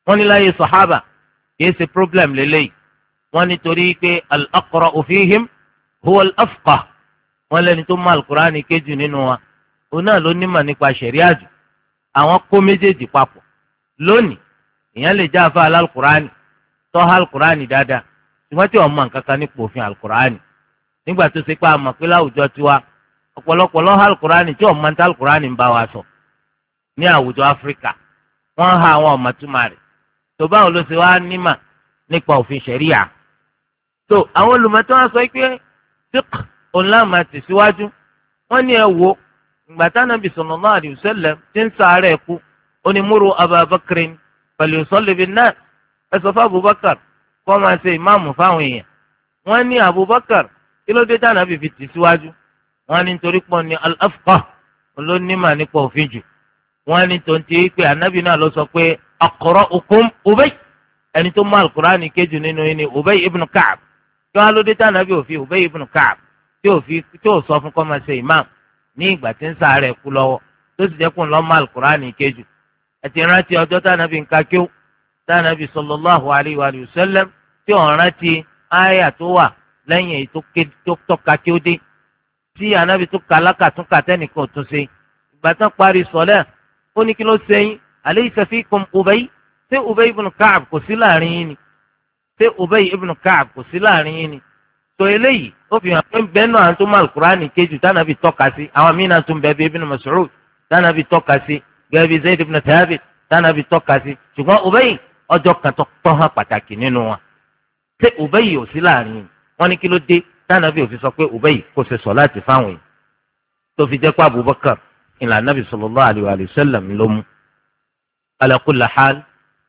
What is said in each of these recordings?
wọ́n ní láyé sàhábà kìí ṣe problem lélẹ́yìí wọ́n ní torí pé al-aqra'u fihim huwa al-afqah wọ́n lẹ́ni tó mọ alukur'ani kéjù nínú wa òun náà ló nímọ̀ nípa ṣẹ̀ríà jù àwọn kó méjèèjì papọ̀ lónìí èèyàn lè já àfa alukur'ani tọ́ha alukur'ani dáadáa ṣùgbọ́n tí wọ́n mọ nǹkan kan nípa òfin alukur'ani nígbà tó ṣe pé àmọ̀ pé láwùjọ tiwa ọ̀pọ̀lọpọ̀ lọ́ha alukur'ani tí wọ́n mọ ní alukur'ani ń bá wa sọ ní àwùjọ áfíríkà wọ́n ha àwọn ọ̀mọ̀túnmá rẹ̀ tó báwo ló ṣe wá nímọ̀ nípa òfin ṣẹ̀ríà tó àwọn olùmọ̀tò wọn sọ pé fiqh ọ̀làmà tẹ̀síwájú wọ́n ní ẹ wo ìgbàtà nàbì sallallahu alaihi wasallam tí ń sàárẹ̀ kú onímúru Abubakar falyusalli bin-nas ẹ sọ fún Abubakar kó máa ṣe ìmáàmù fáwọn èèyàn wọ́n ní Abubakar kí ló dé tá nàbì fi tẹ̀síwájú wọ́n ní nítorí pọ̀ ní al-afqah olónímà nípa òfin jù wọ́n ní tó ń ti pé ànábì náà ló sọ pé aqra'ukum Ubay ẹni tó mú al-Qur'ani kéjù nínú yín ni Ubay ibn Ka'b kí wọ́n ló dé tá nàbì òfin Ubay ibn Ka'b tí ò sọ fún kọ́ máa ṣe imam ní ìgbà tí ń sàárẹ̀ kú lọ́wọ́ tó sì jẹ́ kó ń lọ́ mọ́ alukur'ani kéjù ẹ̀tì rántí ọjọ́ tánàbí nǹka kíó tánàbí sallallahu alayhi wa sallam tí ò rántí àyà tó wà lẹ́yìn èyí tó tọ́ka kíó dé tí ànábì tó ka alákàtúnkà tẹ́nìkan tún ṣe ìgbà tán parí sọ̀lẹ́ ó ní kí ló ṣẹ́yìn alaysa fikum Ubay ṣé Ubay ibn Ka'b kò sí láàrin yín ni ṣé Ubay ibn Ka'b kò sí láàrin yín ni tó eléyìí ó fi hàn pé bẹ́ẹ̀ náà tó máa alukur'ani kéjù tánàbí tọ́ka sí àwọn míín náà tún bẹ́ẹ̀ bí Ibn Mas'ud tánàbí tọ́ka sí gẹ́gẹ́ bí Zayd ibn Thabit tánàbí tọ́ka sí ṣùgbọ́n Ubay ọjọ́ kan tó hàn pàtàkì nínú wọn ṣé Ubay ò sí láàrin yìí wọ́n ní kí ló dé tánàbí ò fi sọ pé Ubay kò ṣe sọ̀láàtì fáwọn yìí tó fi jẹ́ pé Abubakar ìlànà Nabi sallallahu alayhi wa sallam ló mú ala kulli hal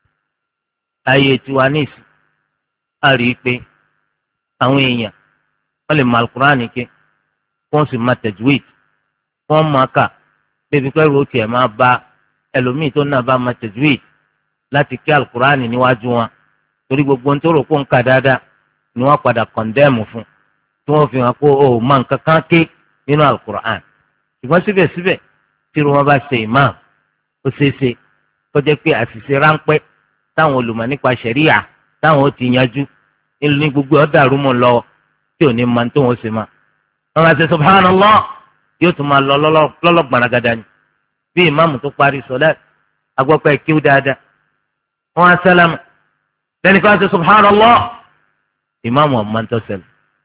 ayé tiwa ní ìsìn á rí i pé àwọn èèyàn wọ́n lè mọ alukur'ani ké wọ́n sì máa tajwid wọ́n máa kà débi pé ro tiẹ̀ máa bá ẹlòmíì tó náà bá máa tajwid láti ké alukur'ani níwájú wọn torí gbogbo ń tó rò kó ń kà dáadáa ni wọ́n padà kọ̀ndẹ́ẹ̀mù fún tí wọ́n fi hàn kó o máa nǹkan kan ké nínú alukur'ani ṣùgbọ́n síbẹ̀síbẹ̀ tí wọ́n bá ṣe imam ó ṣeéṣe kó jẹ́ pé àṣìṣe ráńpẹ́ táwọn olùmọ̀ nípa ṣẹ̀ríyà táwọn ó ti yanjú ní gbogbo ọ̀dà rúmọ̀ lọ tí ò ní máa tó wọn ṣe máa wọn máa ṣe subhanallah yóò tún máa lọ lọ́lọ́gbọ̀nragada ni bí ìmáàmù tó parí sọ̀lá agbọ́pẹ́ kíw dáadáa wọn á sálámù lẹ́nu kan ṣe subhanallah ìmáàmù ọ̀mọ́ tó ṣẹlẹ̀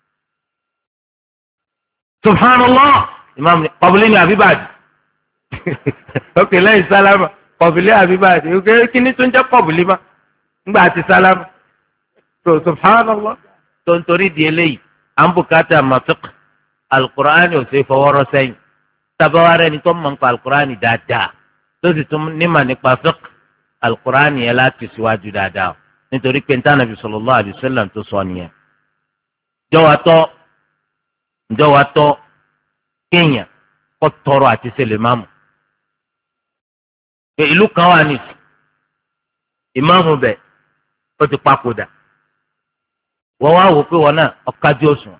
subhanallah ìmáàmù ní kọ̀bùlì ní àbíbàdì ok lẹ́yìn sálámù kọ̀bùlì àbíbàdì ok kí ni tó ń jẹ́ kọ̀bùlì má ńgbà àti sálámù so subhanallah tó ń torí di eléyìí à ń bùkátà mafiq alukur'ani ò ṣe fọwọ́rọ́ sẹ́yìn tabawarẹ́ ni tó mọ̀ nípa alukur'ani dáadáa tó sì tún nímọ̀ nípa fiq alukur'ani yẹn láti síwájú dáadáa nítorí pé níta nàbì sallallahu alaihi wasallam tó sọ nìyẹn. ǹjọ́ kéèyàn kọ́ tọrọ àti ṣẹlẹ̀ máàmù pé ìlú kan wà ní ìmáàmù bẹ̀ ó ti papòdà wọ́n wá wò pé wọn náà ọ̀kájú òsùn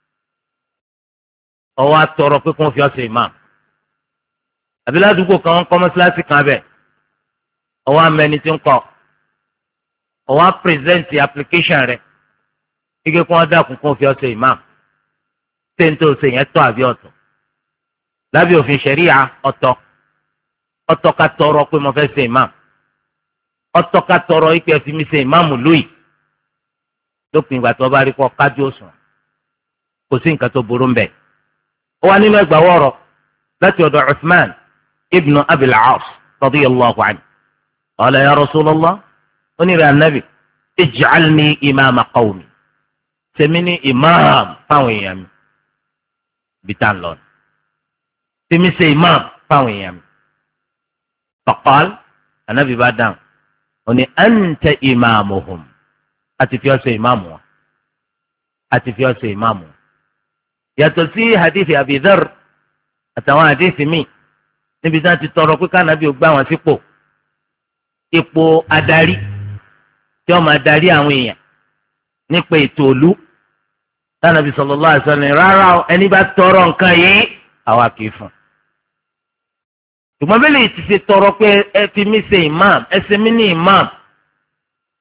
ọwọ́ àtọrọ pé kí wọ́n fi ọ́ ṣe imam àbí ládùúgbò kan wọ́n kọ́ mọ́ṣáláṣí kan bẹ̀ ọwọ́ amẹni tí ń kọ́ ọwọ́ pírẹsẹ̀ntì application rẹ̀ kíkẹ́ kí wọ́n dákun kí wọ́n fi ọ́ ṣe imam téńtò ṣe yẹn tọ́ àbí ọ̀tọ̀ lábẹ́ òfin ṣẹ̀ríà ọ̀tọ̀ ká tọrọ pé mo fẹ́ ṣe imam ọ̀tọ̀ ká tọrọ ìpè fi mi ṣe imam lóyìí lópin ìgbà tó bá rí kọ́ kájú òsùn kò sí nǹkan tó burú mbẹ̀. ó wà nínú ẹgbàá wọ̀rọ̀ láti ọ̀dọ̀ Uthman ibn Abil As radiyallahu anhu qala ya Rasulullah onírè anabi ij'alni imama qawmi sẹ́mi ní imam fáwọn èèyàn mi bitan lọ sẹ́mi ṣe imam fáwọn èèyàn mi. faqal anabi bá dáhùn ó ní anta imamuhum àti fi ọ́ ṣe ìmáàmù wọn àti fi ọ́ ṣe ìmáàmù wọn. yàtọ̀ sí hadithi Abi Dharr àtàwọn hadithi míì níbi tí wọ́n ti tọrọ pé kánábì ó gbá wọn sípò ipò adarí tí wọ́n máa darí àwọn èèyàn nípa ètò òlú kánábì sallallahu alaihi wasallam rárá ẹni bá tọrọ nǹkan yìí àwa kì í fún. ṣùgbọ́n bẹ́ẹ̀ lè ti ṣe tọrọ pé ẹ fi mí ṣe imam ẹ ṣe mí ní imam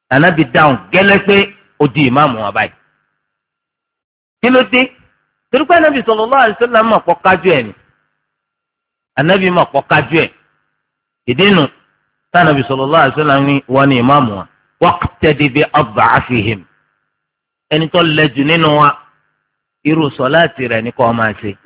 ànábì dáhùn gẹ́lẹ́ pé ó di ìmáàmù wọn báyìí. kí ló dé? torí pé ànábì sallallahu alaihi wasallam mọ̀ pọ̀ kájú ẹ̀ ni ànábì mọ̀ pọ̀ kájú ẹ̀ ìdínú tánàbì sallallahu alaihi wasallam ní wọn ni ìmáàmù wọn waqtadi bi ad'afihim ẹni tó lẹ́jù nínú wa irú sọ̀láàtì rẹ̀ ní kó máa ṣe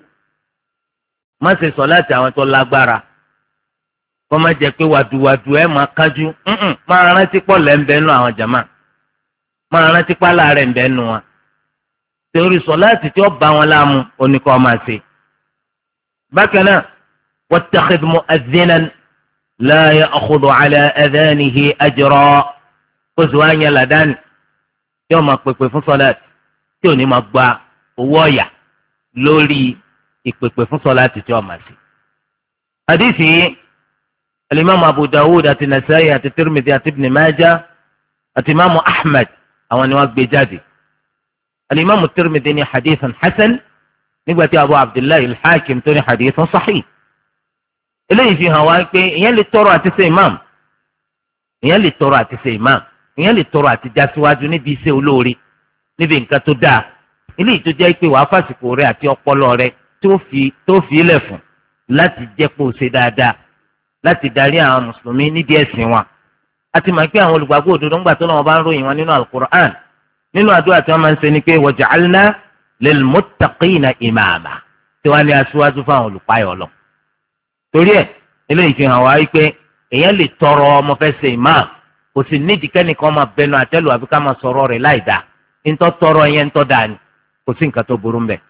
má ṣe sọ̀láàtì àwọn tó lágbára kó má jẹ́ pé wàdùwàdù ẹ̀ máa kájú máa rántí pọ̀ lẹ́ńbẹ́ nù àwọn jàmá máa rántí pálá rẹ̀ ń bẹ́ nù wọn torí sọ̀láàtì tí ó bá wọn láàmú oní kó máa ṣe. bákan náà wattakhidh mu'adhdhinan la ya'khudhu ala adhanihi ajra kó sì wá yẹn làdáni tí ó máa pèpè fún sọ̀láàtì tí ò ní máa gba owó ọ̀yà lórí ìpèpè fún sọ̀láàtì tí ó máa ṣe. hadithi alimami abu dawud àti nasa'i àti tirmidhi àti ibn majah àti imaamu ahmed àwọn ni wọ́n gbé jáde. alimami tirmidhi ní hadithan hasan nígbà tí abu abdullahi al-hakim tó ní hadithan sahih. eléyìí fi hàn wá pé ìyẹn lè tọrọ àti ṣe imam ìyẹn lè tọrọ àti ṣe imam ìyẹn lè tọrọ àti jásíwájú níbi iṣẹ́ olóore níbi nǹkan tó dáa eléyìí tó jẹ́ pé wàá fàsìkò rẹ àti ọpọlọ rẹ tó fi ilẹ̀ fún láti jẹ́ pé ó ṣe dáadáa láti darí àwọn mùsùlùmí nídìí ẹ̀sìn wọn. a ti mọ̀ pé àwọn olùgbàgbọ́ òdodo ńgbà tó lọ́wọ́ bá ń ròyìn wọn nínú alukur'an nínú àdúrà tí wọ́n máa ń ṣe ni pé waj'alna lilmuttaqina imama tí wọ́n ní aṣíwájú fáwọn olùpáyọ̀ lọ. torí ẹ̀ eléyìí fi hàn wá wípé èèyàn lè tọrọ ọmọ fẹ́ ṣe imam kò sì nídìí kẹ́nìkan máa bẹnu àtẹ́lù àbí ká máa sọ̀rọ̀ rẹ̀ láì dáa ntọ́ tọrọ yẹn ntọ́ dáa ni kò sí nǹkan tó burú mbẹ̀.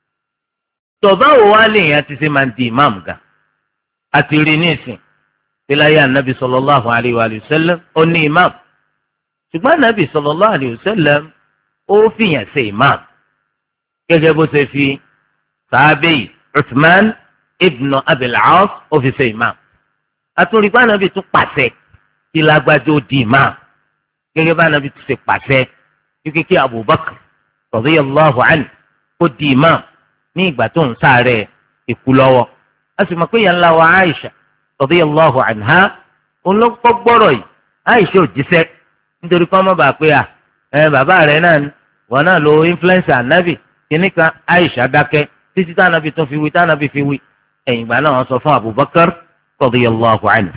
tọ́báwo wá lè yẹn ti ṣe máa ń di imam gan àti rí ní ìsìn ìlàyé anabi sallallahu alayhi wa sallam ó ní imam ṣùgbọ́n anabi sallallahu alayhi wa sallam ó fìyàn ṣe imam gẹ́gẹ́ bó ṣe fi sàábẹ́yì Uthman ibn Abil As ó fi ṣe imam àtúndìgbà anabi tún pàṣẹ kí lágbájá di imam gẹ́gẹ́ bá anabi tún ṣe pàṣẹ kíkí Abubakar radiyallahu anhu ó di imam ní ìgbà tó ń sáré ikú lọ́wọ́ a sì mọ̀ pé yẹn ńlá wa Aisha radiyallahu anha olóńgbò gbọ́rọ̀ yìí Aisha ò jíṣẹ́ nítorí kọ́ mọ́ bàá pé bàbá rẹ̀ náà ni wọn náà lo influencer anabi kìíní kan Aisha dákẹ́ títí tá anabi tó fi wí tá anabi fi wí ẹ̀yìn ìgbà náà wọ́n sọ fún Abubakar radiyallahu anhu.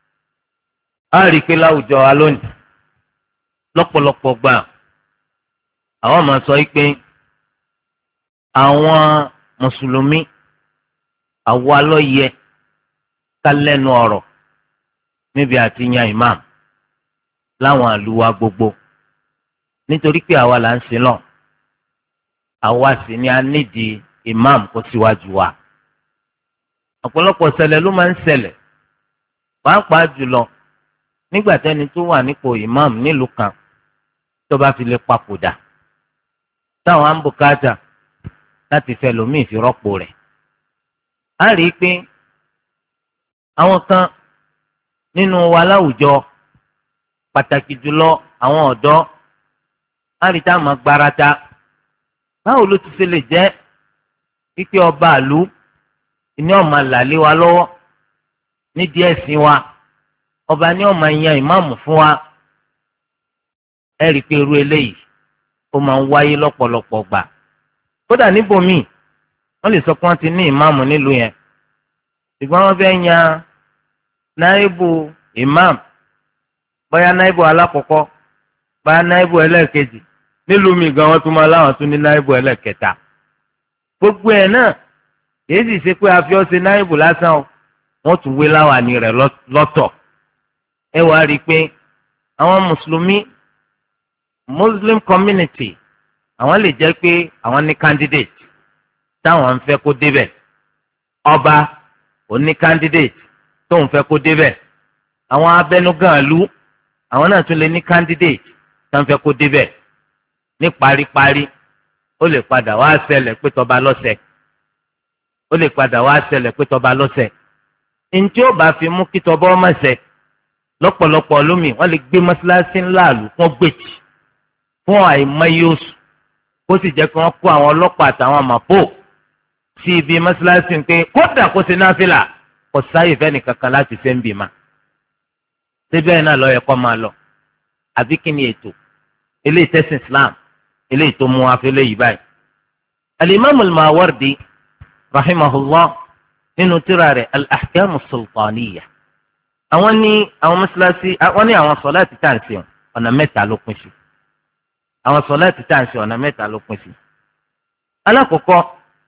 a rí i pé láwùjọ wa lónìí lọ́pọ̀lọpọ̀ gbà àwọn máa sọ pé àwọn mùsùlùmí àwa ló yẹ ká lẹ́nu ọ̀rọ̀ níbi àti yan imam láwọn àlùwà gbogbo nítorí pé àwa là ń sin lọ àwa sì ni a nídìí imam kó síwájú wa. ọ̀pọ̀lọpọ̀ ṣẹlẹ̀ ló máa ń ṣẹlẹ̀ pàápàá jùlọ nígbà tẹ́ni tó wà nípò imam nílùú kan tó bá fi lè papòdà táwọn á ń bùkátà láti fẹ́ lòmíì fi rọ́pò rẹ̀. a rí i pé àwọn kan nínú wa láwùjọ pàtàkì jùlọ àwọn ọ̀dọ́ a rí tá a máa gbárata báwo ló ti ṣe lè jẹ́ pípé ọba àlú ní ó máa làlé wa lọ́wọ́ nídìí ẹ̀sìn wa ọba ní ó máa yan ìmáàmù fún wa ẹ rí i pé irú eléyìí ó máa ń wáyé lọ́pọ̀lọpọ̀ gbà kódà níbòmíì wọ́n lè sọ pé wọ́n ti ní ìmáàmù nílùú yẹn ṣùgbọ́n wọ́n fẹ́ yan náíbù ìmáàmù bóyá náíbù alákọ̀ọ́kọ́ bóyá náíbù ẹlẹ́ẹ̀kejì nílùú mi gan wọ́n tún máa láwọn tún ní náíbù ẹlẹ́ẹ̀kẹta gbogbo ẹ̀ náà èyí sì ṣe pé a fi ọ́ ṣe náíbù lásán o wọ́n tún wé láwàní rẹ̀ lọ́tọ̀ ẹ wàá rí i pé àwọn mùsùlùmí muslim community àwọn lè jẹ́ pé àwọn ní candidate táwọn ń fẹ́ kó débẹ̀ ọba ò ní candidate tóun fẹ́ kó débẹ̀ àwọn abẹnugan ìlú àwọn náà tún lè ní candidate táwọn fẹ́ kó débẹ̀ ní paríparí ó lè padà wá ṣẹlẹ̀ pé tọba lọ́sẹ̀ ó lè padà wá ṣẹlẹ̀ pé tọba lọ́sẹ̀ ntí ó bá fi mú kí tọba ọmọ ṣẹ lọ́pọ̀lọpọ̀ lómi wọ́n lè gbé mọ́ṣáláṣí ńlá àlù fún gbèjì fún àìmọye oṣù kó sì jẹ́ kí wọ́n kó àwọn ọlọ́pàá àtàwọn àmàpò sí ibi mọ́ṣáláṣí pé kódà kó ṣe náfìlà kò sáyè fẹ́ni kankan láti ṣe ń bì má síbẹ̀ náà ló yẹ kó máa lọ àbí kí ni ètò eléyìí tẹ̀sìn Islam eléyìí tó mú afẹ́lẹ́ yìí báyìí. al-Imam al-Mawardi rahimahullah nínú tírà rẹ̀ al-Ahkam as-Sultaniyya àwọn ní àwọn mọ́sálásí àwọn ní àwọn sọ̀láàtì tá à ń ṣe ọ̀nà mẹ́ta ló pín sí. àwọn sọ̀láàtì tá à ń ṣe ọ̀nà mẹ́ta ló pín sí. alákọ̀ọ́kọ́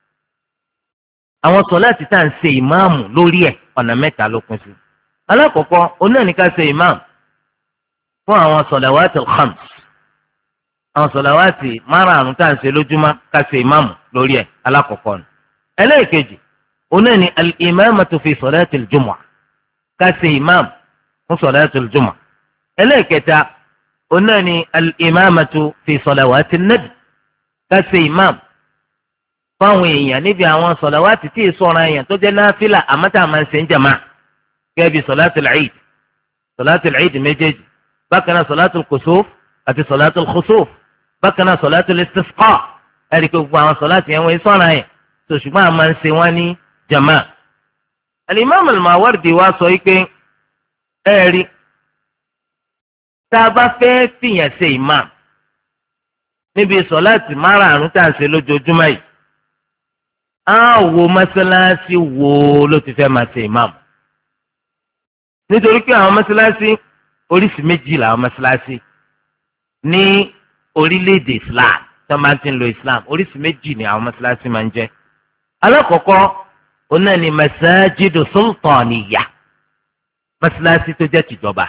àwọn sọ̀láàtì tá à ń ṣe ìmáàmù lórí ẹ̀ ọ̀nà mẹ́ta ló pín sí. alákọ̀ọ́kọ́ onáníkà ṣe ìmáàmù fún àwọn sọ̀làwátì al-khams àwọn sọ̀làwátì márààrún tá à ń ṣe lójúmọ́ ká ṣe ìmáàmù lórí ẹ̀ alákọ̀ọ́kọ́ ni. ẹlẹ́ẹ̀kejì onáni al-imamatu fi sọ̀láàtì al-jumu'ah ká ṣe ìmáàmù fún sọ̀láàtì al-jumu'ah. ẹlẹ́ẹ̀kẹta onáni al-imamatu fi sọ̀làwátì an-nadb ká ṣe ìmáàmù fáwọn èèyàn níbi àwọn sọ̀làwátì tí ìsọ̀ràn èèyàn tó jẹ́ náfìlà àmọ́tà máa ń ṣe ń jàmáà gẹ́gẹ́ bí sọ̀láàtì al-eid sọ̀láàtì al-eid méjèèjì bákan náà sọ̀láàtì al-kusuf àti sọ̀láàtì al-khusuf bákan náà sọ̀láàtì al-istisqa ẹ̀rí pé gbogbo àwọn sọ̀láàtì yẹn wọ́n ìsọ̀ràn yẹn tó ṣùgbọ́n àmọ́ ń ṣe wọ́n ní jàmáà. al-Imam al-Mawardi wá sọ pé ẹ̀rí tá a bá fẹ́ fìyàn ṣe ìmáàmù níbi sọ̀láàtì márààrún tá à ń ṣe lójoojúmọ́ yìí á wo mọ́sálásí wo ló ti fẹ́ máa ṣe ìmáàmù nítorí pé àwọn mọ́sálásí oríṣi méjì làwọn mọ́sálásí ní orílẹ̀-èdè Islam tó máa ti ń lo Islam oríṣi méjì ni àwọn mọ́sálásí máa ń jẹ́. alákọ̀ọ́kọ́ oná ni masajidu sultaniya mọ́sálásí tó jẹ́ tìjọba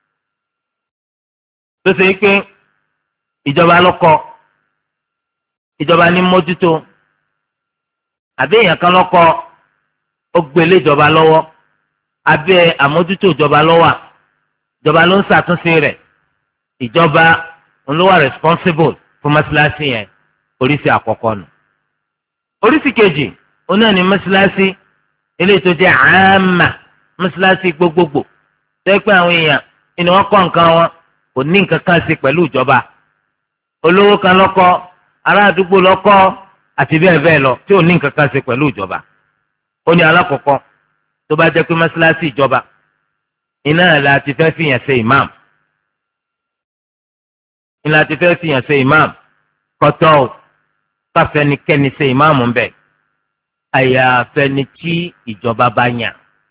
tó ṣe pé ìjọba ló kọ́ ìjọba ní mójútó àbí èèyàn kan ló kọ́ ó gbélé ìjọba lọ́wọ́ abẹ́ àmójútó ìjọba lọ́wọ́ ìjọba ló ń ṣàtúnṣe rẹ̀ ìjọba ló wà responsible fún mọ́sálásí yẹn oríṣi àkọ́kọ́ nù. oríṣi kejì òun náà ni mọ́sálásí eléyìí tó jẹ́ àmà mọ́sálásí gbogbogbò tó yẹ pé àwọn èèyàn ni wọ́n kọ́ nǹkan wọn kò ní nǹkan kan ṣe pẹ̀lú ìjọba olówó kan ló kọ́ ará àdúgbò ló kọ́ àti bẹ́ẹ̀ bẹ́ẹ̀ lọ tí ò ní nǹkan kan ṣe pẹ̀lú ìjọba. ó ní alákọ̀ọ́kọ́ tó bá jẹ́ pé mọ́sálásí ìjọba iná la ti fẹ́ fìyàn ṣe ìmáàmù iná la ti fẹ́ fìyàn ṣe ìmáàmù kọ́tọ́ ò káfẹ́nikẹ́ni ṣe ìmáàmù ń bẹ̀ àyàfẹ́ni tí ìjọba bá yàn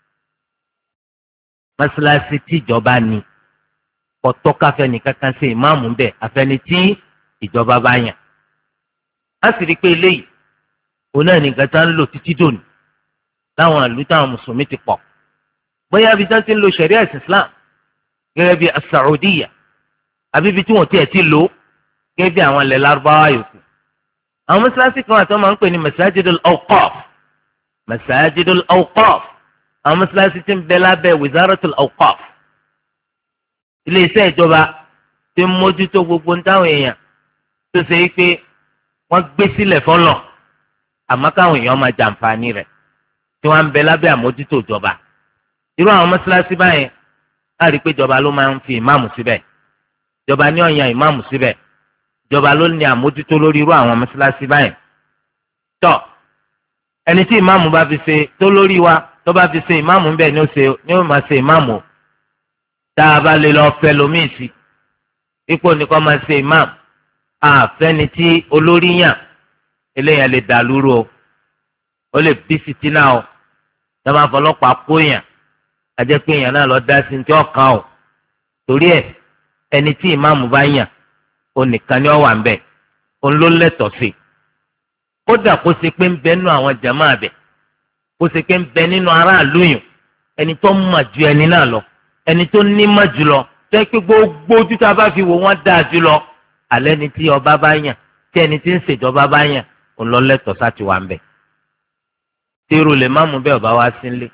mọ́sálásí tí ìjọba ní kọ́tọ́ káfẹ́ni kankan ṣe ìmáàmù ń bẹ̀ àfẹ́ni tí ìjọba bá yàn. a sì rí i pé eléyìí òun náà nìkan tá ń lò títí dòní láwọn ìlú táwọn mùsùlùmí ti pọ̀ bóyá ibi tí wọ́n ti ń lo sharia islam gẹ́gẹ́ bí asaudiya àbí ibi tí wọ́n tiẹ̀ ti lò gẹ́gẹ́ bí àwọn ilẹ̀ lárúbáwá yòókù. àwọn mọ́sálásí kan àti wọ́n máa ń pè ní masajidul awqaf masajidul awqaf àwọn mọ́sálásí tí ń bẹ lábẹ́ wizaratul awqaf iléeṣẹ́ ìjọba tí ń mójútó gbogbo ń táwọn èèyàn tó ṣe é pé wọ́n gbé sílẹ̀ fọ́lọ̀ àmọ́ káwọn èèyàn máa jàǹfààní rẹ̀ tí wọ́n ń bẹ lábẹ́ àmójútó ìjọba. irú àwọn mọ́sálásí báyẹn á rí i pé ìjọba ló máa ń fi ìmáàmù síbẹ̀ ìjọba ní ó yan ìmáàmù síbẹ̀ ìjọba ló ní àmójútó lórí irú àwọn mọ́sálásí báyẹn. tọ́ ẹni tí ìmáàmù bá fi ṣe tó lórí wa tó bá fi ṣe ìmáàmù ńbẹ̀ ni ó máa ṣe ìmáàmù o. tá a bá lè lọ fẹ́ lómìn sí ipò nìkan máa ṣe ìmáàmù àfẹ́ni tí olórí yàn eléyàn lè dà lúrú o ó lè bí fìtínà o tó máa fọlọ́pàá kóyàn ajẹ́ pé èèyàn náà lọ dá sí ní tí ọ̀kan o torí ẹ̀ ẹni tí ìmáàmù bá yàn ó nìkan ni ó wà ń bẹ̀ ó ló lẹ́tọ̀ọ́ sí kódà kó ṣe pé ń bẹ nínú àwọn jàmáà bẹ̀ kó ṣe pé ń bẹ nínú aráàlú yùn ẹni tó mọ̀ ju ẹni náà lọ ẹni tó nímọ̀ jù lọ tó pé gbogbo ojú tá a bá fi wò wọ́n dáa jù lọ alẹ́ ni tí ọba bá yàn tí ẹni tí ń ṣèjọba bá yàn ó lọ lẹ́tọ̀ọ́ sáti wà ń bẹ̀ tí irú lè má mú bẹ́ẹ̀ ọba wá sílé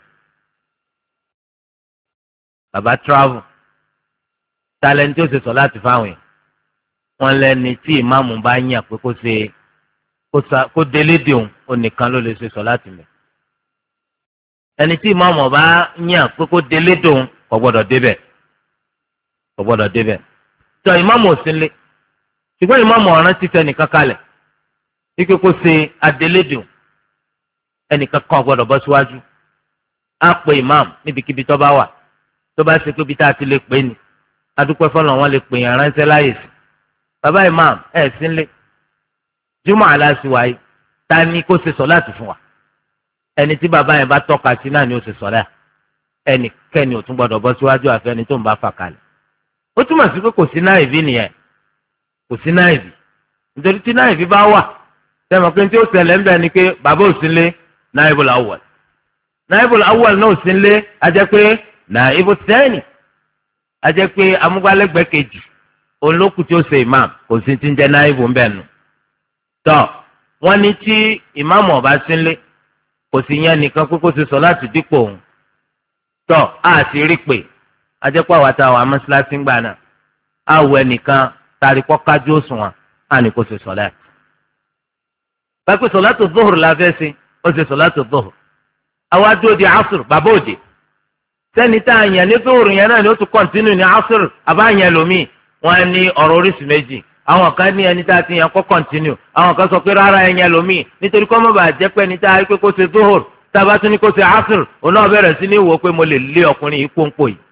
bàbá travel talent tí ó ṣe sọ láti fáwọn yẹn wọn lẹni tí ìmáàmù bá yàn pé kó délé dèun onìkan ló lè ṣe sọ láti mẹ ẹni tí ìmáàmù bá yàn pé kó délé dèun kò gbọdọ̀ débẹ̀ tọ ìmáàmù ò sílé ṣùgbọ́n ìmáàmù ọ̀ràn ti fẹ́ nìkan kalẹ̀ wípé kó ṣe adélé dèun ẹnìkan kan gbọdọ̀ bọ́ síwájú á pe ìmáàmù níbikíbi tó bá wà tó bá ṣe pé bí tá a ti lè pè ní adúpẹ́ fọlọ́ wọn lè pè yàn ránṣẹ́ láyè sí bàbá imam ẹ̀ sínlé jùmọ̀ aláṣìwáyé ta ni kó ṣe sọ̀láàtì fún wa ẹni tí bàbá yẹn bá tọ́ka sí náà ni ó ṣe sọ̀láàtì ẹnikẹ́ni ò tún gbọ́dọ̀ bọ́ síwájú àfẹ́ni tó ń bá fà kalẹ̀ ó túmọ̀ sí pé kò sí náìbí nìyẹn kò sí náìbí nítorí tí náìbí bá wà sẹ́mi pé tí ó ṣẹlẹ̀ ń bẹ̀ ni pé bàbá ò sínlé náìbul awwal náìbul awwal náà ò sínlé ajẹ́ pé náìbul thani ajẹ́ pé amúgbálẹ́gbẹ̀ẹ́ kejì olókùn tí ó ṣe imam kò sí ti ń jẹ́ náìbù ń bẹ̀ nù tọ́ wọ́n ní tí ìmáàmù ọ̀bá sínlé kò sí yẹn nìkan pé kó ṣe sọ láti dípò òun tọ́ a ti rí pé ajẹ́pọ̀ àwọn àtàwọn amọ́síláṣí ń gbà náà àwọ̀ ẹnìkan tari kọ́ kájú òṣùwọ̀n á ní kó ṣe sọ̀lá. pàápàá sọ̀látù zuhur la fẹ́ ṣe ó ṣe sọ̀látù zuhur. àwa dúró di asr bàbá òde sẹ́ni tá a yàn ní zuhur yẹn náà ni ó tún kọ́ntínú ní asr àbá yẹn lómi wọ́n ní ọ̀rọ̀ oríṣi méjì àwọn kan ní ẹni tá a ti yàn kọ́ kọ́ntínú àwọn kan sọ pé rárá ẹ̀yẹn lómi nítorí kọ́ mọ́ bàa jẹ́ pé ẹni tá a rí pé kó ṣe zuhur tába tún ní kó ṣe asr òun náà bẹ̀rẹ̀ sí ní wò pé mo lè lé ọkùnrin yìí pọ́npọ́ yìí.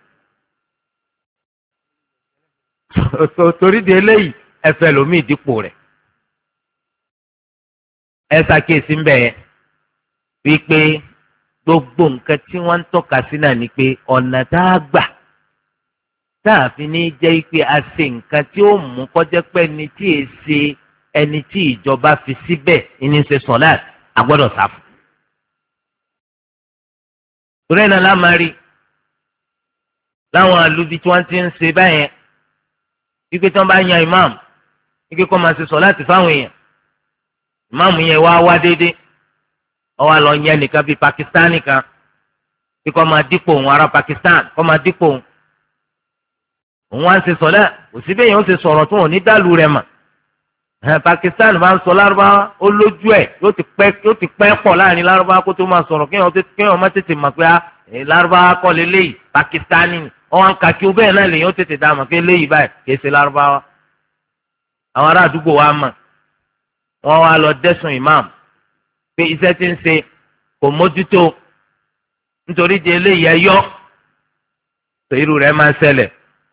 torí di eléyìí ẹfẹ lomi ìdípò rẹ̀ ẹ ṣàkíyèsí ń bẹ yẹn wípé gbogbo nǹkan tí wọ́n ń tọ́ka sí náà ni pé ọ̀nà tá a gbà tá a fi ní jẹ́ pé a ṣe nǹkan tí ó mú kọjá pé ẹni tí è ṣe ẹni tí ìjọba fi síbẹ̀ ní ṣe sọ̀láàtì àgbọ́dọ̀ sáfù. torí ẹ̀ náà lámàrí láwọn àlùbí tí wọ́n ti ń ṣe báyẹn wípé tí wọ́n bá yan imam wípé kó máa ṣe sọ̀láàtì fáwọn èèyàn imam yẹn wá déédéé ó wá lọ yẹn nìkan bíi Pakistani kan kí kó máa dípò òun ará Pakistan kó máa dípò òun wá ń ṣe sọ̀lá òsì bẹ́ẹ̀ yẹn ó ṣe sọ̀rọ̀ tó wọn ní dàlú rẹ̀ mà Pakistan bá ń sọ lárúbáwá ó lójú ẹ̀ yóò ti pẹ́ pọ̀ láàrin lárúbáwá kó tó máa sọ̀rọ̀ kéèyàn má tètè mọ̀ pé lárúbáwá kọ́ lélẹ́yìí Pakistani ni wọ́n wá ń ka kí o bẹ́ẹ̀ náà lèyìn ó tètè dá mọ̀ pé léyìí báyìí kìí ṣe lárúbáwá àwọn ará àdúgbò wa mọ̀ wọ́n wá lọ dẹ́sùn imam pé iṣẹ́ tí ń ṣe kò mójútó nítorí di eléyìí ẹ yọ tó irú rẹ̀ máa ń ṣẹlẹ̀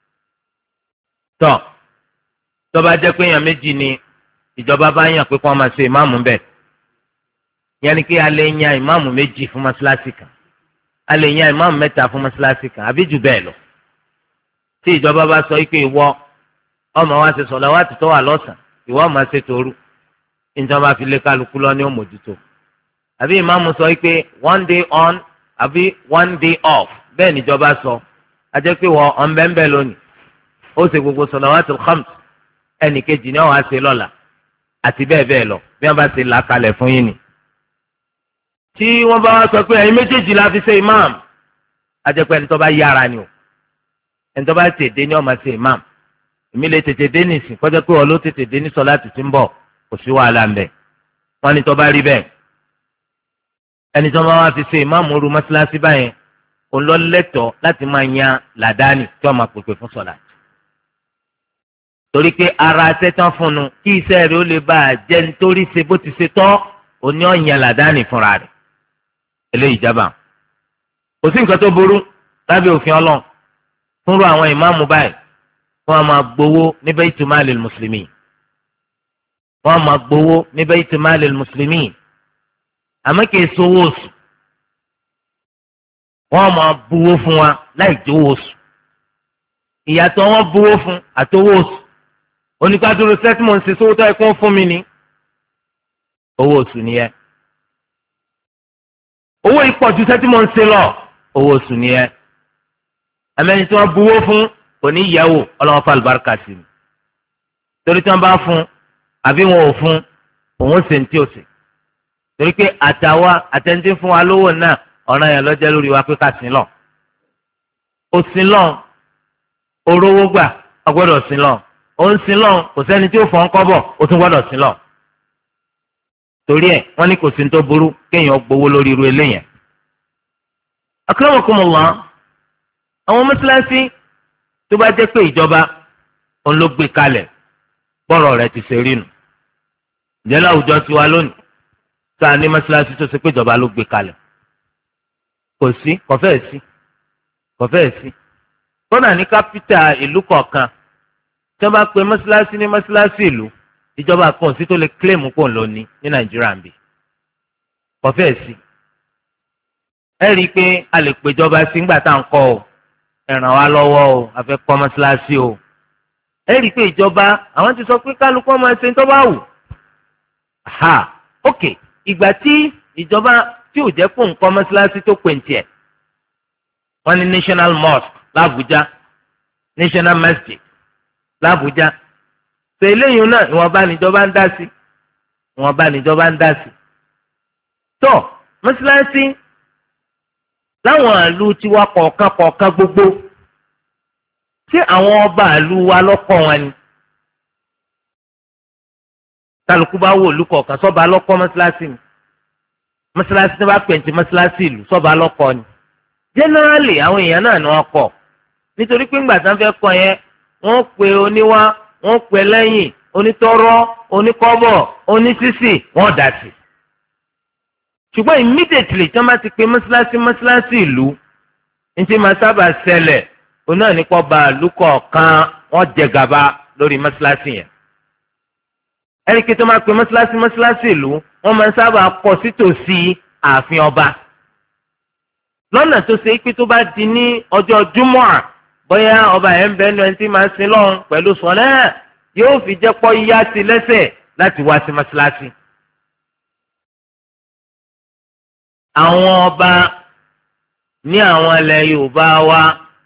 tọ́ tó bá jẹ́ pé èèyàn méjì ni ìjọba bá yàn pé kí wọ́n máa ṣe ìmáàmù bẹ́ẹ̀ yẹn ni kí a lè yan ìmáàmù méjì fún mọ́ṣáláṣí kan a lè yan ìmáàmù mẹ́ta fún mọ́ṣáláṣí kan àbí jù bẹ́ẹ̀ lọ tí ìjọba bá sọ pé ìwọ ọmọ wa ṣe sọ̀lá wa ti tọ́ wà lọ́sàn ìwọ ọmọ ṣe tòru ìjọba fi lé kálukú lọ ní òmòjútó àbí ìmáàmù sọ pé 1 day on àbí 1 day off bẹ́ẹ̀ níjọba sọ a jẹ́ pé wọ́n ọ̀nbẹ́ńbẹ́ lónìí ó ṣe gbogbo salawatul khams ẹnì kejì ni wọ́n á ṣe lọ́la àti bẹ́ẹ̀ bẹ́ẹ̀ lọ bí wọ́n bá ṣe là kalẹ̀ fún yín ni. tí wọ́n bá wá sọ pé ẹ̀yin méjèèjì la fi ṣe imam a jẹ́ pé ẹni tó bá yára ni o ẹni tó bá tètè dé ni wọ́n máa ṣe imam èmi lè tètè dé nìsín kọjá pé wọ́n ló tètè dé ní sọ̀láàtì tí ń bọ̀ kò sí wàhálà ń bẹ̀ wọ́n ní tó bá rí bẹ́ẹ̀ ẹni tó bá wá fi ṣe imam ru mọ́ṣáláṣí báyẹn òun lọ lẹ́tọ̀ọ́ láti máa yan làdáni tí wọ́n máa pèpè fún sọ̀láàtì torí pé ara ṣẹ́tàn fún un kí iṣẹ́ rẹ̀ ó lè bá a jẹ́ nítorí ṣe bó ti ṣe tọ́ òní ọ̀yàn làdáni fúnra rẹ̀ eléyìí jábà kò sí nǹkan tó burú lábẹ́ òfin ọlọ́run fúnru àwọn ìmáàmù báyìí wọ́n máa gbowó ní Baytu Malil Muslimin wọ́n máa gbowó ní Baytu Malil Muslimin àmọ́ kìí sowó oṣù wọ́n máa buwó fún wa láì jówó oṣù ìyàtọ̀ wọn buwó fún àtowó oṣù oníkadúró sẹ́tìmọ̀ ń ṣe sówó tó ẹ kún fún mi ní owó oṣù nìyẹn owó ìpọ̀jù sẹ́tìmọ̀ ń ṣe lọ owó oṣù nìyẹn àmẹ́ni tí wọ́n buwó fún kò ní yẹ̀wò ọlọ́wọ́n fa àlùbáríkà sí i torí tí wọ́n bá fún àbí wọn ò fún òun ṣe ní tí ò ṣe torí pé àtàwa àtẹ̀ntì fún wa lówó náà ọ̀ràn yẹn lọ́jọ́ lórí wa pé ká sin lọ ó sin lọ orówó gbà ọgbọ́dọ̀ sin lọ ó ń sin lọ kò sẹ́ni tí ó fọ́n kọ́bọ̀ ó tún gbọ́dọ̀ sin lọ torí ẹ̀ wọ́n ní kò sí ní tó burú kéèyàn gbowó lórí irú eléyẹn. akramakumullah àwọn mọ́sálásí tó bá jẹ́ pé ìjọba òun ló gbé kalẹ̀ bọ́rọ̀ rẹ̀ ti ṣe rí nu ìjẹ́ láwùjọ tiwa lónìí tá a ní mọ́sálásí tó ṣe pé ìjọba ló gbé kalẹ̀ kò sí kò fẹ́ẹ̀ sí kódà ní kápítà ìlú kọ̀ọ̀kan tí wọ́n bá pe mọ́ṣáláṣí ní mọ́ṣáláṣí ìlú ìjọba kan sí tó lè kílèmù kò ń lò ní Nàìjíríà ń bì kọfẹ́ sí. ẹ rí i pé a lè péjọba sí ńgbà tá à ń kọ́ ọ ẹ ràn wá lọ́wọ́ o a fẹ́ kọ́ mọ́ṣáláṣí o. ẹ rí i pé ìjọba àwọn ti sọ pé kálukú máa ṣe tó bá wù. ok ìgbà tí ìjọba tí ò jẹ́ kó nǹkan mọ́ṣáláṣí tó pè ń tiẹ̀ wọ́n ní national mosque l'Abuja national masjid l'Abuja ṣe eléyìí náà ìwọ̀nba níjọba ń dá sí ìwọ̀nba níjọba ń dá sí. tó mọ́ṣáláṣí láwọn àlù tiwa kọ̀ọ̀kan gbogbo tí àwọn ọba àlù wa lọ́kọ̀ wọn ni kálukú bá wò lùkọ̀ọ̀kan sọ́ba lọ́kọ̀ mọ́ṣáláṣí ni mọ́ṣáláṣí tó bá pèntì mọ́ṣáláṣí ìlú sọ́ba lọ́kọ̀ ni generally àwọn èèyàn náà ni wọ́n kọ̀ nítorí pé ńgbà tán fẹ́ kọ́ yẹn wọ́n pe oníwá wọ́n pe lẹ́yìn onítọ́rọ́ oníkọ́bọ̀ onísísì wọ́n dà sí. ṣùgbọ́n immediately tí wọ́n bá ti pe mọ́ṣáláṣí ìlú ní tí máa sábà ṣẹlẹ̀ òun náà ní kó ba ìlú kọ̀ọ̀kan wọ́n jẹ gàba lórí mọ́ṣáláṣí yẹn. ẹni kí tó máa pe mọ́ṣáláṣí ìlú wọ́n máa sábà kọ sítòsí ààfin ọba. lọ́nà tó ṣe pé tó bá di ní ọjọ́ júmọ́à bóyá ọba yẹn ń bẹ ẹnu ẹni tí máa ń sin lọ́run pẹ̀lú sọ̀lẹ́ yóò fi jẹ́ pọ́ yíyá sí lẹ́sẹ̀ láti wá sí mọ́ṣáláṣí. àwọn ọba ní àwọn ilẹ̀ Yorùbá wa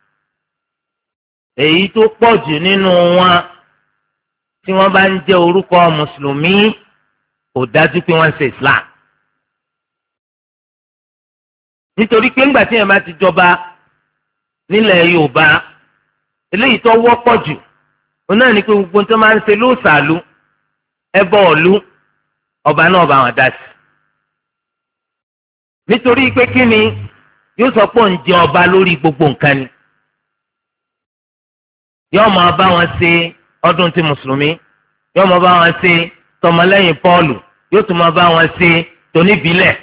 èyí tó pọ̀ jù nínú wọn tí wọ́n bá ń jẹ́ orúkọ mùsùlùmí kò dájú pé wọ́n ń ṣe Islam. nítorí pé ńgbà tí yẹn bá ti jọba nílẹ̀ Yorùbá eléyìí tó wọ́pọ̀ jù òun náà ni pé gbogbo tó máa ń ṣe lóòsàlú ẹbọ ọ̀lú ọba náà bá wọn dá sí. nítorí pé kí ni yóò sọ pé òun jẹ ọba lórí gbogbo nǹkan ni yóò máa bá wọn ṣe ọdún ti mùsùlùmí yóò máa bá wọn ṣe tọmọlẹ́yìn Pọ́ọ̀lù yóò tún máa bá wọn ṣe tóníbílẹ̀.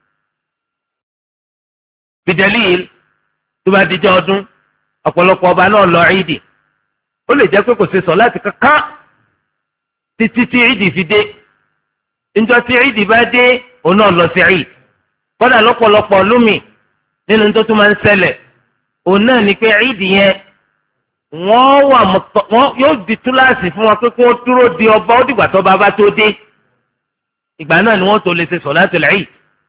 bidalil tó bá dijọ́ ọdún ọ̀pọ̀lọpọ̀ ọba náà lọ ìdì ó lè jẹ́ pé kò ṣe sọ láti kankan títí tí ìdì fi dé níjọ́ tí ìdì bá dé òun náà lọ sí ìdì kọ́dà lọ́pọ̀lọpọ̀ lómi nínú tó tún máa ń ṣẹlẹ̀ òun náà ni pé ìdì yẹn wọ́n yóò di túláàsì fún wọn pé kó dúró di ọba ó dìgbà tó bá tó dé ìgbà náà ni wọ́n tó lè ṣe sọ̀látul ìdì.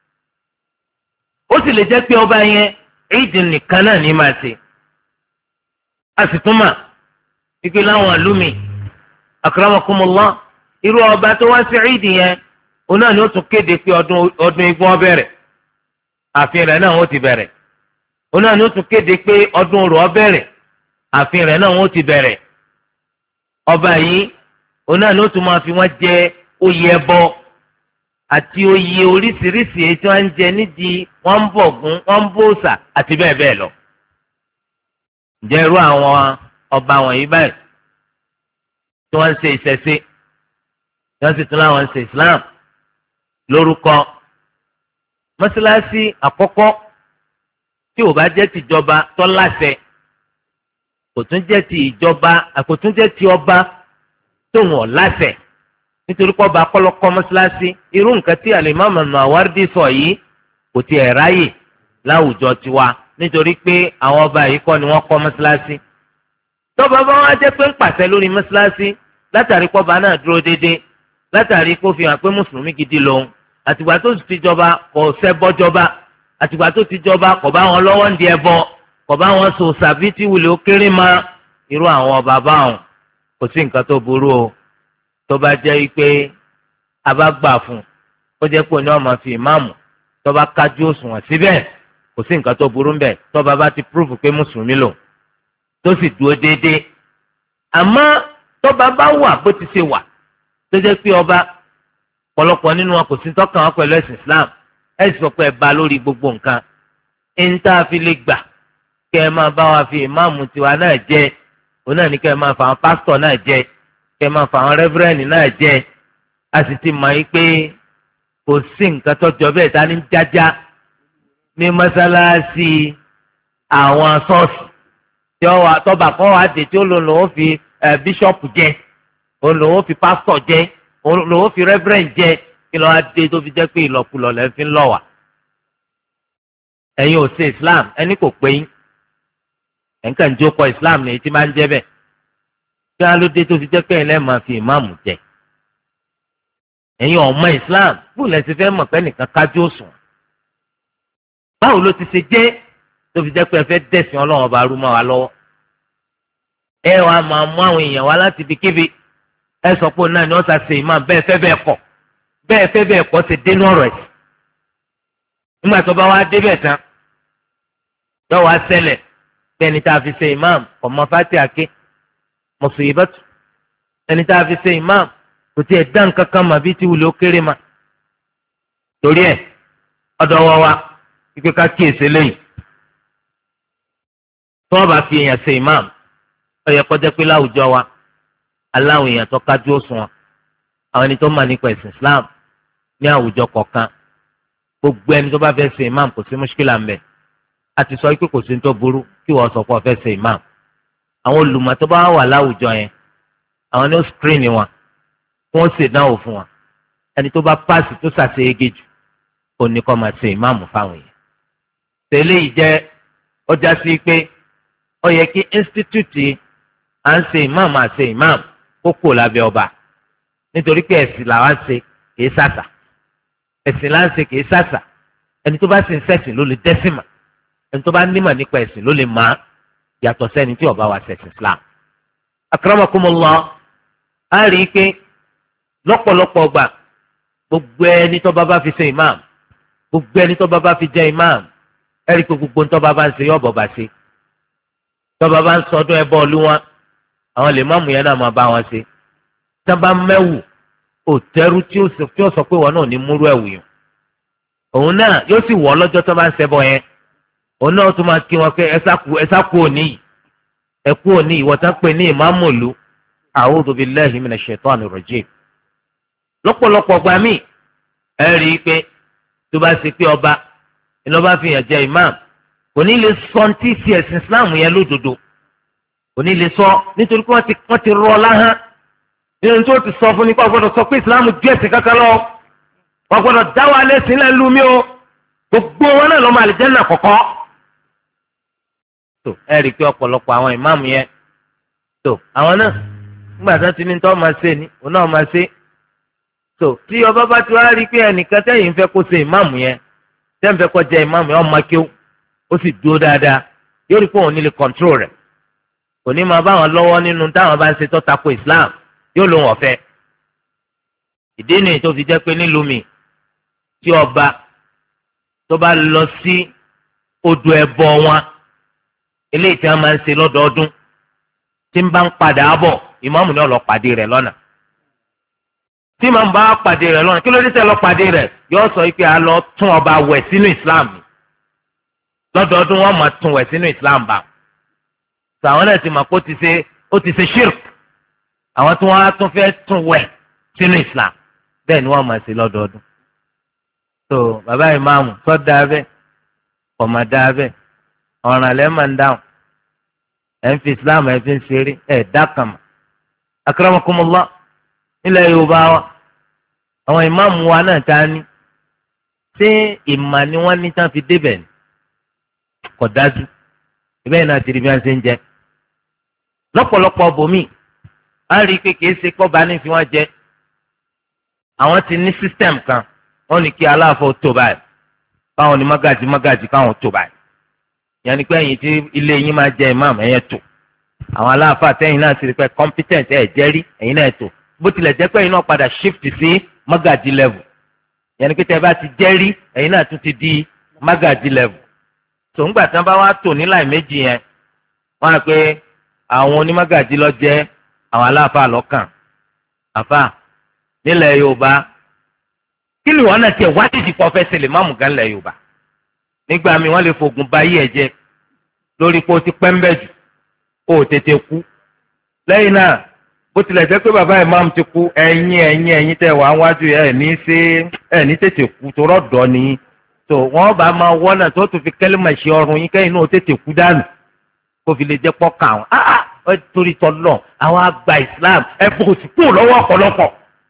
ó sì lè jẹ́ pé ọba yẹn ìdì nìkan náà ní máa ṣe. a sì tún mà wípé láwọn àlùmí akramakumullah irú ọba tó wá sí ìdì yẹn òun náà ni ó tún kéde pé ọdún igun ó bẹ̀rẹ̀ ààfin rẹ̀ náà ó ti bẹ̀rẹ̀ òun náà ni ó tún kéde pé ọdún orò ó bẹ̀rẹ̀ ààfin rẹ̀ náà ó ti bẹ̀rẹ̀ ọba yìí òun náà ni ó tún máa fi wọ́n jẹ oyè ẹbọ àti oyè oríṣiríṣi èyí tí wọ́n ń jẹ nídìí wọ́n ń bọ̀gún wọ́n ń bòòṣà àti bẹ́ẹ̀ bẹ́ẹ̀ lọ. ǹjẹ́ irú àwọn ọba wọ̀nyí báyìí tí wọ́n ń ṣe ìṣẹ̀ṣe tí wọ́n sì tún láwọn ń ṣe Islam lórúkọ mọ́sálásí àkọ́kọ́ tí ò bá jẹ́ tìjọba tó láṣẹ kò tún jẹ́ ti ìjọba kò tún jẹ́ ti ọba tó wọ́n láṣẹ nítorí pé ọba kọ́lọ́kọ́ mọ́sálásí irú nǹkan tí Al-Imam Mawardi sọ yìí kò tiẹ̀ ráyè láwùjọ tiwa nítorí pé àwọn ọba yìí kọ́ ni wọ́n kọ́ mọ́sálásí. tọ́ba bá wá jẹ́ pé ń pàṣẹ lórí mọ́sálásí látàrí pọ́ba náà dúró déédéé látàrí kó fi hàn pé mùsùlùmí gidi lòun àtìgbà tó ti jọba kò ṣẹbọ jọba àtìgbà tó ti jọba kò bá wọn lọ́wọ́ ń di ẹbọ kò bá wọn sọ sàbí tí wùlé ó kéré ma irú àwọn ọba báwọn kò sí nǹkan tó burú o tó bá jẹ́ pé a bá gbà fún ó jẹ́ pé ní ọmọ fi ìmáàmù tó bá kájú òṣùwọ̀n síbẹ̀ kò sí nǹkan tó burú ńbẹ̀ tó bá ti púrúfù pé mùsùlùmí lò tó sì dúró déédéé àmọ́ tó bá wà bó ti ṣe wà tó jẹ́ pé ọba pọ̀lọpọ̀ nínú wọn kò sí tọ́kàn wọn pẹ̀lú ẹ̀sìn Islam ẹ̀ sì sọ pé ẹ bá lórí gbogbo nǹkan ń tá a fi lè gbà kẹ́ ẹ máa bá wa fi ìmáàmù tiwa náà jẹ òun náà ní kẹ́ ẹ máa fa àwọn pásítọ̀ náà jẹ kẹ́ ẹ máa fa àwọn rẹ́fúrẹ́nì náà jẹ a sì ti mọ̀ yí pé kò sí nǹkan tọ́jọ́ bẹ́ẹ̀ ta ní jájá ní mọ́sálásí àwọn ṣọ́ọ̀ṣì tí ó wà tọ́ba kan wà dé tí ó lò lòó fi bíṣọ̀pù jẹ ó lòó fi pásítọ̀ jẹ ó lòó fi rẹ́fúrẹ́ǹd jẹ kí lọ́ọ́ á dé tó fi jẹ́ pé ìlọ̀kulọ̀ lẹ́ fi ń lọ̀ wá. ẹ̀yin ò ṣe Islam ẹni kò pé yín ẹ̀ǹkà ń jókòó Islam ní etí máa ń jẹ́ bẹ́ẹ̀ kí wọ́n á ló dé tó fi jẹ́ pé ẹ̀lẹ́ máa fi ìmáàmù jẹ. ẹ̀yin ọmọ Islam bó lẹ ti fẹ́ mọ̀ pé nìkan kájú òsùn. báwo ló ti ṣe jẹ́ tó fi jẹ́ pé ẹ fẹ́ dẹ̀sìn Ọlọ́run ọba rú mọ́ wa lọ́wọ́. ẹ wàá máa mú àwọn èèyàn wá láti ibi kíbi ẹ sọ pé náà ni wọ́n ṣe ìmáàmù bẹ́ẹ̀ fẹ́ bẹ́ẹ̀ kọ̀ bẹ́ẹ̀ fẹ́ bẹ́ẹ̀ kọ́ ti dénú ọ̀rọ̀ ẹ̀. nígbà tó bá wá débẹ̀ tán yóò wá ṣẹlẹ̀ pé ẹni tá a fi ṣe ìmáàmù ọmọ fati ake mùsùlùmí ẹni tá a fi ṣe ìmáàmù kò tí ẹ̀ dá nǹkan kan mà bí ti wùlé ó kéré ma. torí ẹ̀ ọ̀dọ̀ wọ wa kíkẹ́ ká kíyèsí lẹ́yìn tí wọ́n bá fi èèyàn ṣe ìmáàmù ó yẹ kó jẹ́ pé láwùjọ wa aláwọ̀ èèyàn tó kájú òṣùwọ̀n àwọn ẹni tó mà nípa ẹ̀sìn Islam ní àwùjọ kọ̀ọ̀kan gbogbo ẹni tó bá fẹ́ ṣe ìmáàmù kò sí mùṣkílà ń bẹ a ti sọ pé kò sí ní tó burú kí wọ́n sọ pé wọ́n fẹ́ ṣe ìmáàmù àwọn olùmọ̀ tó bá wà láwùjọ yẹn àwọn ni ó screen wọn wọ́n ṣe ìdánwò fún wọn ẹni tó bá páàsì tó ṣàṣeyege jù ó ní kó máa ṣe ìmáàmù fáwọn èèyàn tẹ́lẹ̀ yìí jẹ́ ọjà sí pé ó yẹ kí institute à ń ṣe ìmáàmù àṣe ìmáàmù kó kò lábẹ́ ọba nítorí pé ẹ̀sìn làwọn ṣe kì í sàṣà ẹ̀sìn là ń ṣe kì í sàṣà ẹni tó bá sì ń ṣẹ̀sìn ló lè dẹ́sìmà ẹni tó bá nímọ̀ nípa ẹ̀sìn ló lè máa yàtọ̀ sẹ́ni tí ó bá wa ṣẹ̀sìn Islam. akramakumullah á rí i pé lọ́pọ̀lọpọ̀ ọgbà gbogbo ẹni tó bá fi ṣe imam gbogbo ẹni tó bá fi jẹ́ imam ẹ rí i pé gbogbo tó bá ń ṣe yọ bọ̀ bá ṣe tó bá ń sọdún ẹbọ ọlú wọn àwọn lè máàmù yẹn náà máa bá wọn ṣe tí wọ́n bá mẹ́wù òtẹ́rù tí ó sọ pé wọn náà ní múrú ẹ̀wù yìí òun náà yóò sì wọ́ lọ́jọ́ tó bá ń ṣẹbọ yẹn òun náà tún máa kí wọn pé ẹsà kú òní yìí ẹkú òní ìwọ tán pé ní ìmáàmù ìlú a'udhu billahi minash shaitani rajim. lọ́pọ̀lọpọ̀ gba mí ẹ rí i pé tó bá ṣe pé ọba iná bá fi hàn jẹ ìmáàmù kò ní lè sọ ní tí fi ẹ̀sìn Islam yẹn lódodo kò ní lè sọ nítorí pé wọ́n ti rọ láhán nínú tó ti sọ fún nípa gbọ́dọ̀ sọ pé Islam ju ẹ̀sìn kankan lọ wọ́n gbọ́dọ̀ dá wa lẹ́sìn lẹ́nu mi o gbogbo wọn náà lọ́mọ àlìjẹ́nà kọ̀kọ́. tó ẹ rí i pé ọ̀pọ̀lọpọ̀ àwọn ìmáàmù yẹn tó àwọn náà nígbà tó ti ní tó máa ṣe ni òun náà máa ṣe. tó tí ọba bá ti wá rí i pé ẹnìkan tẹ́yìn fẹ́ kó ṣe ìmáàmù yẹn tẹ́yìn fẹ́ kó jẹ ìmáàmù yẹn ọmọ kéw ó sì dúró dáadáa yóò rí i pé òun ní lè kọ̀ǹtrol rẹ̀ kò ní máa bá wọn lọ́wọ́ nínú táwọn bá ń ṣe tó tako Islam yóò lóun ọ̀fẹ́. ìdí nìyí tó fi jẹ́ pé nílùú mi tí ọba tó bá lọ sí odò ẹbọ wọn eléyìí tí wọn máa ń ṣe lọ́dọọdún tí ń bá ń padà bọ̀ ìmáàmù náà lọ pàdé rẹ̀ lọ́nà tí ìmáàmù bá pàdé rẹ̀ lọ́nà kí ló dé tẹ́ lọ pàdé rẹ̀ yóò sọ pé a lọ tún ọba wẹ̀ sínú Islam lọ́dọọdún wọn máa tún wẹ̀ sínú Islam bá sàwọn náà ti mọ̀ pé ó ti ṣe shirk àwọn tí wọ́n á tún fẹ́ tún wẹ̀ sínú Islam bẹ́ẹ̀ ni wọ́n máa ṣe lọ́dọọdún. tó bàbá ìmáàmù tó dáa bẹ́ẹ̀ ọmọ dáa bẹ́ẹ̀ ọ̀ràn lẹ́ máa ń dáhùn ẹ̀ ń fi Islam ẹ̀ fi ń ṣeré ẹ̀ dákàmà. akramakumullah nílẹ̀ Yorùbá wa àwọn ìmáàmù wa náà ta ni ṣé ìmà ni wọ́n ní tán fi débẹ̀ ni kò dájú ìbẹ́ẹ̀ náà ti rí bí wọ́n ṣe ń jẹ lọ́pọ̀lọpọ̀ bòmíì á rí i pé kìí ṣe kọ́ba ní fi wọ́n jẹ àwọn ti ní system kan wọ́n ní kí aláàfọ̀ tó báyìí káwọn ní mágàjì káwọn tó báyìí yẹn ni pé ẹ̀yin tí ilé yín máa jẹ imam ẹ̀yẹn tó àwọn aláàfọ̀ àtẹ̀yìn náà ti rí pé competent ẹ̀ jẹ́rí ẹ̀yin náà tó bó tilẹ̀ jẹ́ pé ẹ̀yin náà padà shift sí mágàjì level yẹn ni pé tẹ́ bá ti jẹ́rí ẹ̀yin náà tún ti di mágàjì level tó ń gbà tán bá wá tò níláì méjì yẹn wọ́n á pé àwọn onímágàjì lọ jẹ́ àwọn aláàfáà lọ́kàn àfáà nílẹ̀ Yorùbá kí ni wọ́n náà tiẹ̀ wá títí kọ́ fẹ́ ṣẹlẹ̀ máàmù gan lẹ̀ Yorùbá nígbà míì wọ́n lè fògùn bá yí ẹ̀ jẹ lórí pé ó ti pẹ́ńbẹ́ jù ó tètè kú lẹ́yìn náà bó tilẹ̀ jẹ́ pé bàbá ìmáàmù ti kú ẹ̀yin tẹ̀ wá wájú ẹ̀ ní tètè kú tó rọ̀dọ̀ ni tó wọ́n bá máa wọ́nà tó tún fi kẹ́lẹ́mọ̀ ṣe ọrùn yín kẹ́yìn náà ó tètè kú dànù kó fi lè jẹ́ pọ́kà àwọn torí tọ́lọ̀ àwọn àgbà Islam ẹ̀fọ́ kò sì kú lọ́wọ́ ọ̀pọ̀lọpọ̀.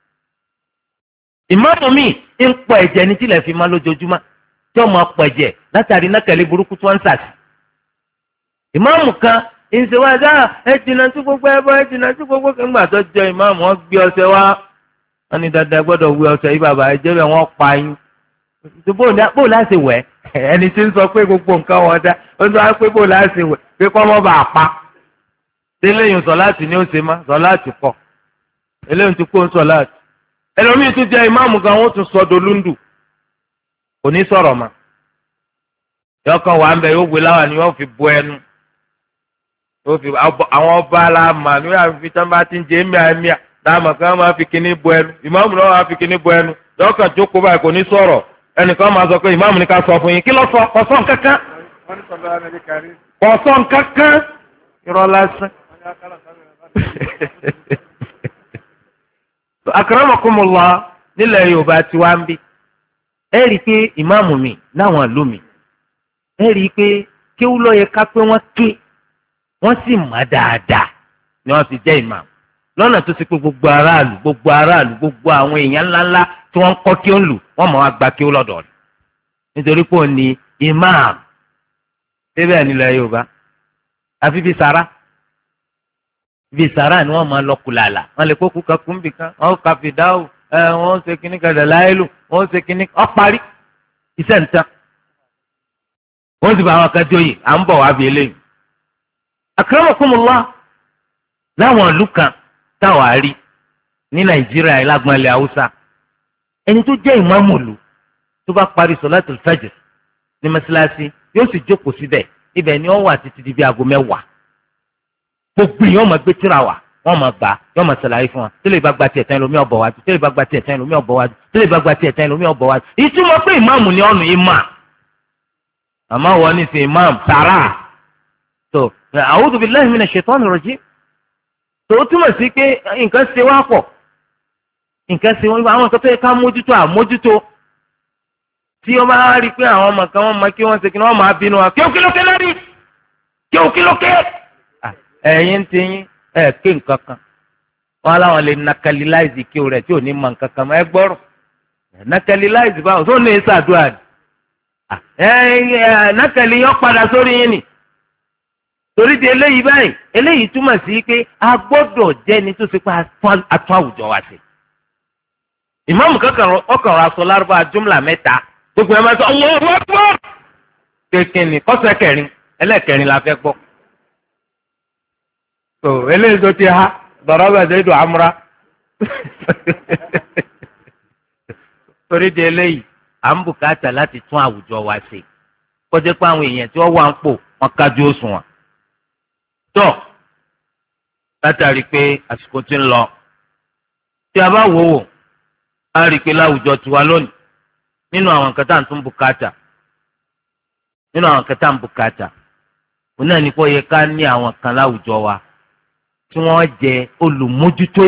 ìmáàmù mi ń pọ̀ ẹ̀jẹ̀ ní tílẹ̀ fi máa lójoojúmọ́ tí wọ́n máa pọ̀ ẹ̀jẹ̀ látàrí nákàlẹ́ burúkú tí wọ́n ń sàsì. ìmáàmù kan ń ṣe wá dáa ẹ jìnnà sí gbogbo ẹbọ ẹ jìnnà sí gbogbo kẹ́ńgbà tó jẹ ìmáàmù wọn gbé ọṣẹ wá wọn ní dandan gbọ́dọ̀ wé ọṣẹ yìí bàbá ẹ jẹ́ bẹ́ẹ̀ wọ́n pa yín. bó láti wẹ̀ ẹni tí ń sọ pé gbogbo nǹkan wọn dá ó sọ pé bó láti wẹ̀ pé kọ́ mọ́ bá a pa. eléyìí sọ̀láàtì ni ó ṣe má sọ̀láàtì kọ́ eléyìí ti kó sọ̀láàtì. ẹlòmíì tún jẹ ìmáàmù gan wọn tún sọ dolúndù kò ní sọ̀rọ̀ mọ́. yọkàn wà ń bẹ yóò gbé láwà ni yóò fi bu ẹnu yóò fi àwọn ọba aláàmà ní wàá fi tán bá ti ń jẹ ẹmíà dáàmà kan máa fi kíní bu ẹnu ìmáàmù náà wàá fi kíní bu ẹnu yọkàn jókòó báyìí kò ní sọ̀rọ̀ ẹnìkan máa sọ pé ìmáàmù ní ká sọ fún yín kí ló sọ kọsán kankan kọsán kankan irọ́ lásán. akramakumullah nílẹ̀ Yorùbá tí wàá ń bí ẹ rí i pé ìmáàmù mi láwọn ìlú mi ẹ rí i pé kéwú ló yẹ ká pé wọ́n ké wọ́n sì mọ̀ dáadáa ni wọ́n fi jẹ́ ìmáàmù lọ́nà tó ṣe pé gbogbo aráàlú gbogbo àwọn èèyàn ńláńlá tí wọ́n ń kọ́ kí ó ń lù wọ́n mọ̀ wá gba kí ó lọ́dọ̀ rẹ̀ nítorí pé òun ni ìmáàmù síbẹ̀ nílẹ̀ Yorùbá àfi bí sàrà ni wọ́n máa lọ kùlàlà wọ́n lè kókù kakún bì kan wọ́n kà fi dáhùn wọ́n ṣe kíní kan dàláìlù wọ́n ṣe kíní ọ parí iṣẹ́ nǹkan wọ́n sì bá àwọn kan jóyè à ń bọ̀ wá bí eléyìí. akramakumullah láwọn ìlú kan táwọn á rí ní Nàìjíríà ìlágbọn ilẹ̀ Haúsá ẹni tó jẹ́ ìmáàmù ìlú tó bá parí sọ̀láàtù fajr ní mọ́sálásí yóò sì jókòó síbẹ̀ ibẹ̀ ni ó wà títí di bí aago 10 gbogbo èèyàn máa gbé tíra wá wọ́n máa gbà yọ́n máa ṣàlàyé fún wa tẹ́lẹ̀ bá gba tiẹ̀ tán lómi ọ̀bọ̀ wájú tẹ́lẹ̀ bá gba tiẹ̀ tán lómi ọ̀bọ̀ wájú tẹ́lẹ̀ bá gba tiẹ̀ tán lómi ọ̀bọ̀ wájú ìtumọ̀ pé ìmáàmù ni ọ̀nù ìmà àmọ́ wọ́n ní sè ìmáàmù sàrà tó a'udhu billahi minash shaitani rajim tó túmọ̀ sí pé nǹkan ṣe wá pọ̀ nǹkan ṣe wọ́n àwọn nǹkan tó yẹ ká mójútó àmójútó tí wọ́n bá rí i pé àwọn ọmọ kan wọ́n máa kí wọ́n ṣe kí wọ́n máa bínú wa kí òkìlókè lórí kí òkìlókè ẹ̀yin ti yín ẹ̀ ké nǹkan kan wọn aláwọn lè nakaliláìsì kí o rẹ̀ tí ò ní mọ nǹkan kan mọ́ ẹ gbọ́rọ̀ nakaliláìsì báwo tó ní ìsàdúrà ni nakali yọ padà sórí yín ni torí di eléyìí báyìí eléyìí túmọ̀ sí pé a gbọ́dọ̀ jẹ́ni tó ṣe pé atún àwùjọ wa sí. ìmáàmù kankan ọkàn rà sọ lárúbá jumla mẹ́ta gbogbo ẹ̀ máa sọ ọ̀wọ́ ọ̀wọ́ kékeré ni kọ́sẹ̀ kẹrin ẹlẹ́kẹrin la fẹ́ gbọ́. so eléyìí tó ti ha dọ̀rọ̀bà zaidu amúra torí di eléyìí à ń bùkátà láti tún àwùjọ wa ṣe kó jẹ́ pé àwọn èèyàn tí wọ́n wà ń pò wọ́n kájú òṣùwọ̀n. tó látàrí pé àsìkò ti ń lọ tí a bá wò wò á rí i pé láwùjọ tiwa lónìí nínú àwọn nǹkan tá à ń tún bùkátà òun náà ní kó yẹ ká ní àwọn kan láwùjọ wa tí wọ́n jẹ́ olùmójútó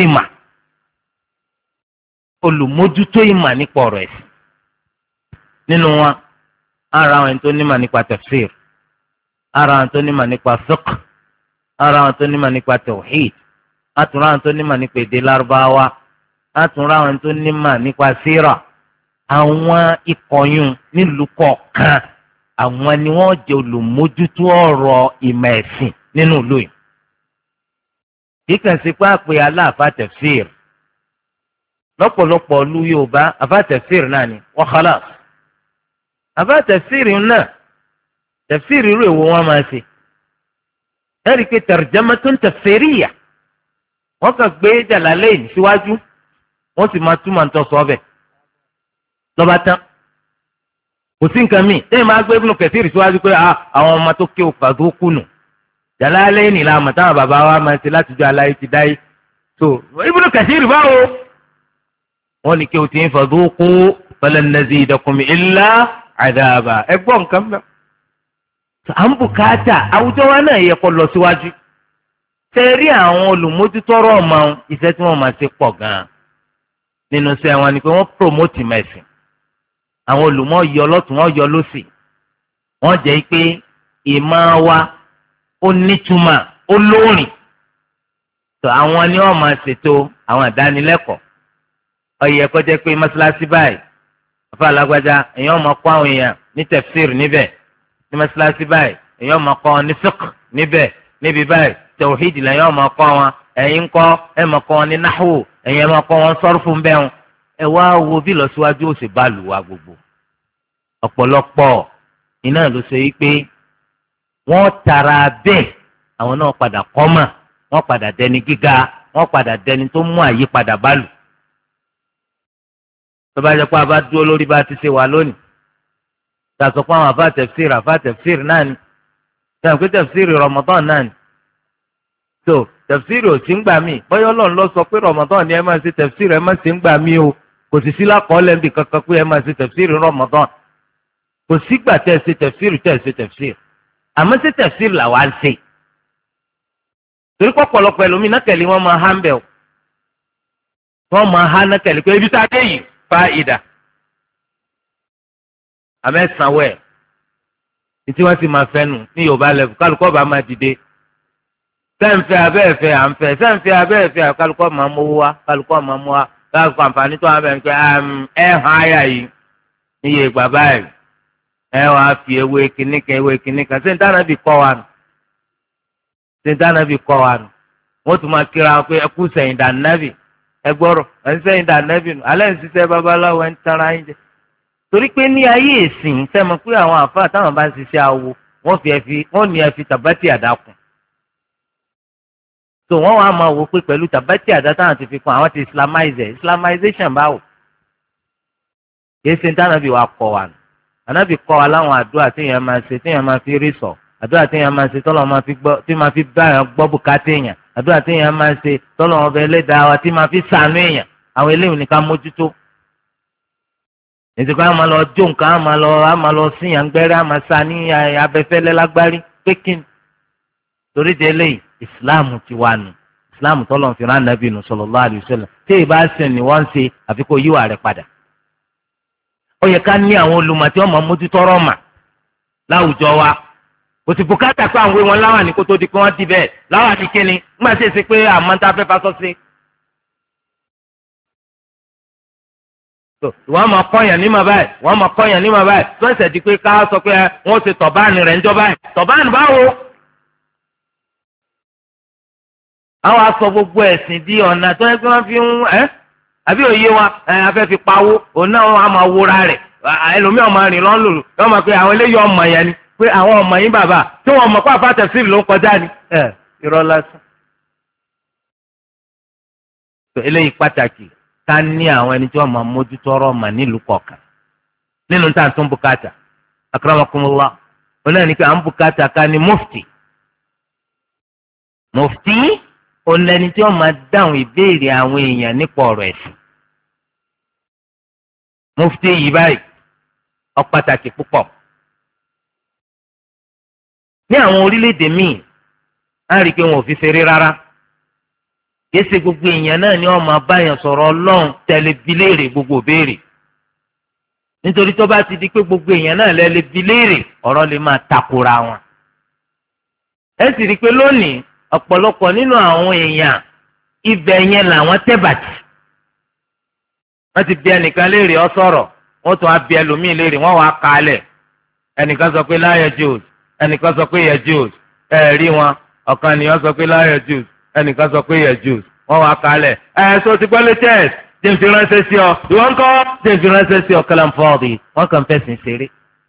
ìmà nípa ọ̀rọ̀ ẹ̀sìn. nínú wọn ara àwọn tó nímà nípa tafsir, ara àwọn tó nímà nípa fiqh, ara àwọn tó nímà nípa tawhid, àtúnra àwọn tó nímà nípa èdè lárúbáwá, àtúnra àwọn tó nímà nípa síra. àwọn ìkọ̀yún nílùú kọ̀ọ̀kan àwọn ni wọ́n jẹ́ olùmójútó ọ̀rọ̀ ìmọ̀ ẹ̀sìn nínú ìlú yìí. kíkàn sí pé àpè aláàfáà tafsir lọ́pọ̀lọpọ̀ ìlú Yorùbá àfáà tafsir náà ni wa khalas. àfáà tafsir náà tafsir irú èwo wọn máa ṣe. ẹ̀rí pé tarjamatun tafsiriyya wọ́n kàn gbé Jalalayn síwájú wọ́n sì máa túmọ̀ ntọ́ sọ ọbẹ̀ lọ́ba tán. kò sí nǹkan míì tẹ́yìn máa gbé Ibn Kathir síwájú pé àwọn ọmọ tó ké òkà tó kùnù Jalalayn la mọ̀ táwọn bàbá wa máa ń ṣe láti jọ aláyé ti dáyé. so Ibn Kathir báwo wọ́n ní kí o ti ń fadhuqu falan nazidakum illa adhaba ẹ gbọ́ nǹkan mẹ́. à ń bùkátà àwùjọ wa náà yẹ kó lọ síwájú. ṣe rí àwọn olùmójútọ́rọ̀ ọmọ iṣẹ́ tí wọ́n máa ṣe pọ̀ gan-an nínú iṣẹ́ wọn ni pé wọ́n promote mẹ́sìn. àwọn olùmọ̀ yọ lọ́tún wọ́n yọ lọ́sì wọ́n jẹ́ pé ìmọ̀ wa ó nítumọ̀ ó lóòrìn tó àwọn ni wọ́n máa ṣètò àwọn ìdánilẹ́kọ̀ọ́ ó yẹ kó jẹ́ pé mọ́ṣáláṣí báyìí àfa alágbájá èèyàn máa kọ́ àwọn èèyàn ní tafsir níbẹ̀ ní mọ́ṣáláṣí báyìí èèyàn máa kọ́ wọn ní fiqh níbẹ̀ níbi báyìí tawhid lèèyàn máa kọ́ wọn ẹ̀yin kọ́ ẹ̀ máa kọ́ wọn ní nahwu ẹ̀yin máa kọ́ wọn sarfu bẹ́ẹ̀ ẹ wá wo bí lọ́síwájú ó sì bá lù wá gbogbo ọ̀pọ̀lọpọ̀ iná ló ṣe wípé wọ́n tara bẹ́ẹ̀ àwọn náà padà kọ́mà wọ́n padà dẹni gíga wọ́n padà dẹni tó mú àyípadà bá lù. tó bá jẹ́ pé a bá dúró lórí bá a ti ṣe wà lónìí tá a sọ pé àwọn àfa tafsir náà ni sẹ́yìn pé tafsir Ramadan náà ni tó tafsir ò sí ń gbà mí bọ́yọ́ Ọlọ́run ló sọ pé Ramadan ni ẹ máa ṣe tafsir ẹ máa ṣe ń gbà mí o kò sì sí lákọọ́lẹ̀ níbi kankan pé ẹ máa ṣe tafsir Ramadan kò sígbà tẹ́ ẹ ṣe tafsir àmọ́ ṣe tafsir làwa ń ṣe torí pọ̀pọ̀lọpọ̀ ẹlòmíì nákẹ́lì wọ́n máa há ń bẹ̀ wọ́n máa há nákẹ́lì pé ibi tá a dé yìí fa ìdá àmẹ́sànwó ẹ̀ tí wọ́n sì máa fẹ́ nù ní Yorùbá lẹ́fù kálukọ́ bá máa dìde sẹ́ǹfẹ́ abẹ́ẹ̀fẹ́ à ń fẹ́ sẹ́ǹfẹ́ abẹ́ẹ̀fẹ́ kálukọ́ máa mówó wá kálukọ́ máa mú wá kálukọ́ àǹfààní tó wà bẹ́ẹ̀ pé ẹ hàn áyà yìí níye ìgbà báyìí ẹ wàá fi ewé kìnnìkan ṣé nítorí bí kọ́ wa nù ṣé nítorí bí kọ́ wa nù wọ́n tún máa kíra pé ẹ kú sẹ́yìn dà nẹ́bì ẹ gbọ́rọ̀ ẹ ń sẹ́yìn dà nẹ́bì nù alẹ́ ń ṣiṣẹ́ babaláwo ẹ ń tara ẹ jẹ torí pé ní ayé ìsìn sẹ́mu pé àwọn àfáà táwọn bá ń ṣiṣẹ́ awo wọ́n ní ẹ fi tàbátì àdákùn so wọ́n wá máa wò pé pẹ̀lú tàbátì àdá táwọn ti fi kún àwọn ti islamization báwò kìí ṣe tánàbí wa kọ́ wa nù ànábì kọ́ wa láwọn àdúrà téèyàn máa ṣe téèyàn máa fi rí sọ àdúrà téèyàn máa ṣe tọ́lọ́ máa fi gbọ́ tí máa fi bá èèyàn gbọ́ bùkátà èèyàn àdúrà téèyàn máa ṣe tọ́lọ́ wọn bẹ lẹ́dàá wa tí máa fi sànú èèyàn àwọn eléyìí ní ká mójútó ètò kan á máa lọ jó nǹkan á máa lọ síyàn gbẹ́rẹ́ á máa sa ní abẹ́fẹ́lẹ́ lágbárí pékin torí de eléyìí ìsìláàmù ti wà nù ìsìláàmù tọ́lọ̀ fi rán nàbì nù sallallahu alaihi wasallam tí ìbá sìn ni wọ́n ń ṣe àfi kó yíwà rẹ̀ padà. ó yẹ ká ní àwọn olùmọ̀ tí wọ́n máa mójútó ọ̀rọ̀ mà láwùjọ wa kò sì bùkátà pé àwọn wọn láwà ní kó tó di pé wọ́n di bẹ́ẹ̀ láwà ní kíni nígbà tí èsì pé àmọ́ tá a fẹ́ fasọ́ sí. wọ́n máa kọ́yàn ní màá báyìí wọ́n máa kọ́yàn ní màá báyìí tó ẹ̀sẹ̀ di pé ká sọ pé wọ́n ṣe tọ̀báànì rẹ̀ ńjọ́ báyìí tọ̀báànì báwo. àwọn aṣọ gbogbo ẹ̀sìn di ọ̀nà tó yẹ kí wọ́n fi ń àbí òye wa afẹ́ fi pawó òun náà wọ́n á máa wúra rẹ̀ ẹlòmíràn máa rìn lọ́n lòlù wọ́n máa pe àwọn eléyìí ọmọ yẹn ni pé àwọn ọmọ yín bàbá tí wọ́n mọ̀ pé àfàtẹ̀ fíìmù ló ń kọjá ni irọ́ lásán. eléyìí pàtàkì ká ní àwọn ẹni tí wọ́n máa mójútó ọ̀rọ̀ ọmọ nílùú kọ̀ọ̀kan nínú tá à ń tún bùkátà akramakumullah wọn náà ní pé à ń bùkátà ká ní mufti olẹni tí wọ́n máa dáhùn ìbéèrè àwọn èèyàn nípa ọ̀rọ̀ ẹ̀sìn mufti yìí báyìí ó pàtàkì púpọ̀ ní àwọn orílẹ̀-èdè míì á rí i pé wọn ò fi ṣeré rárá kìí ṣe gbogbo èèyàn náà ni wọ́n máa báyàn sọ̀rọ̀ Ọlọ́run tẹ́lẹ̀ bi léèrè gbogbo béèrè nítorí tó bá ti di pé gbogbo èèyàn náà lẹ́lẹ́ bi léèrè ọ̀rọ̀ lè máa takora wọn ẹ sì rí i pé lónìí ọ̀pọ̀lọpọ̀ nínú àwọn èèyàn ibẹ̀ yẹn làwọn tẹ́bàtì wọ́n ti bi ẹnìkan léèrè ọ sọ̀rọ̀ wọ́n tún á bi ẹlòmíì léèrè wọ́n wàá kálẹ̀ ẹnìkan sọ pé la yajuz ẹnìkan sọ pé yajuz rí wọn ọ̀kan nìyẹn sọ pé la yajuz ẹnìkan sọ pé yajuz wọ́n wàá kálẹ̀ sọ ti gbọ́lé tẹ́ẹ̀sì jẹ́ nfi ránṣẹ́ sí ọ ìwọ ńkọ́ jẹ́ nfi ránṣẹ́ sí ọ kalam fọ́ọ̀dì wọ́n kàn fẹ̀sìn ṣeré.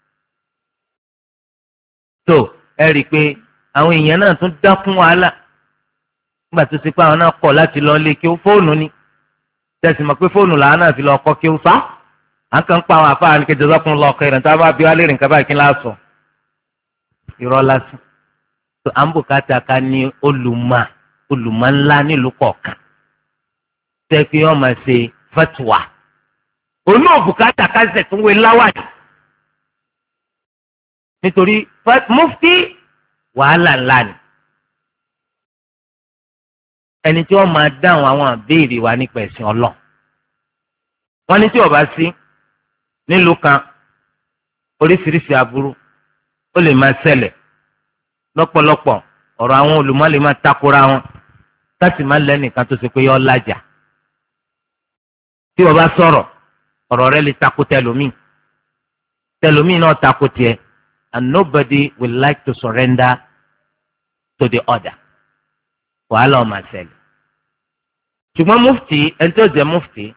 tó ẹ rí i pé àwọn èèyàn náà tún dá fún wàhálà nígbà tó ṣe pé àwọn náà kọ̀ láti lọ lé kí ó fóònù ni tẹ̀sí mọ̀ pé fóònù làwọn náà fi lọ kọ́ kí ó sá à ń kàn pa àwọn àfáà ní kejì ọlọ́kùnrin lọ ọkọ ìrìn tá a bá bí wá lérìn kaba kí n láṣọ irọ́ lásán tó à ń bùkátà ká ní olùmọ̀ ńlá nílùú kọ̀ọ̀kan tẹ́ pé wọ́n máa ṣe fatwa onú òbùkátà ká ṣẹ̀ tún wé láwàdì nítorí mufti wàhálà ńlá ni ẹni tí wọ́n máa dáhùn àwọn àbéèrè wa nípa ẹ̀sìn Ọlọ́run wọ́n ní tí ó bá sí nílùú kan oríṣiríṣi aburú ó lè máa ṣẹlẹ̀ lọ́pọ̀lọpọ̀ ọ̀rọ̀ àwọn olùmọ̀ lè máa takora wọn láti má lẹ́nìkan tó ṣe pé yọ lájà tí wọ́n bá sọ̀rọ̀ ọ̀rọ̀ rẹ̀ lè takò tẹlómi náà takò tiẹ̀ and nobody will like to surrender to the order wàhálà ọmọ àṣẹlẹ̀ ṣùgbọ́n mufti ẹni tó jẹ́ mufti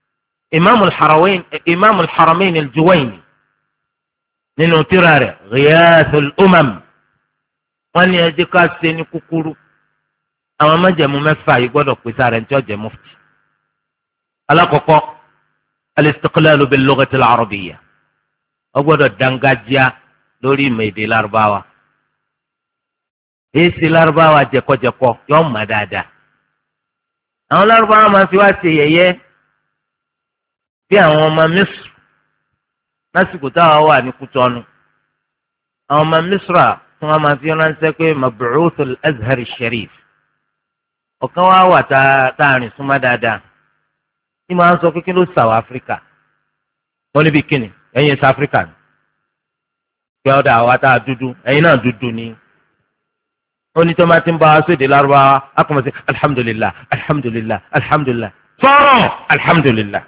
imaamu al-haramain al-juwayni nínú tírà rẹ̀ ghiyathul umam wọ́n ní ẹ jẹ́ ká ṣe ní kúkúrú àwọn májẹ̀mú mẹ́fà yìí gbọ́dọ̀ pèsè ààrẹ tí ó jẹ́ mufti. alákọ̀ọ́kọ́ al-istiqlalu bil-lughati al-arabiyya ó gbọ́dọ̀ dángájíá lórí ìmọ̀ èdè lárúbáwá. èsì lárúbáwá jẹkọjẹkọ yóò mọ̀ dáadáa. àwọn lárúbáwá máa fi wá ṣe yẹ̀yẹ́ bí àwọn ọmọ Misr lásìkò táwa wà ní Kútọ́nù àwọn ọmọ Misra tí wọ́n máa fi ránṣẹ́ pé mab'uth al-Azhar al-Sharif ọ̀kan wá wà táàrin súnmọ́ dáadáa tí máa ń sọ pé kí ló sàwọ́ Áfíríkà wọ́n níbi kíni ẹ̀yin ẹ̀sẹ̀ Áfíríkà ni pé ọ̀dà àwa tá a dúdú ẹ̀yin náà dúdú ni ó ní tó máa ti ń bá wa sóde lárúbáwá á kọ́ mọ̀ sí alhamdulillah alhamdulillah alhamdulillah sọ̀rọ̀ alhamdulillah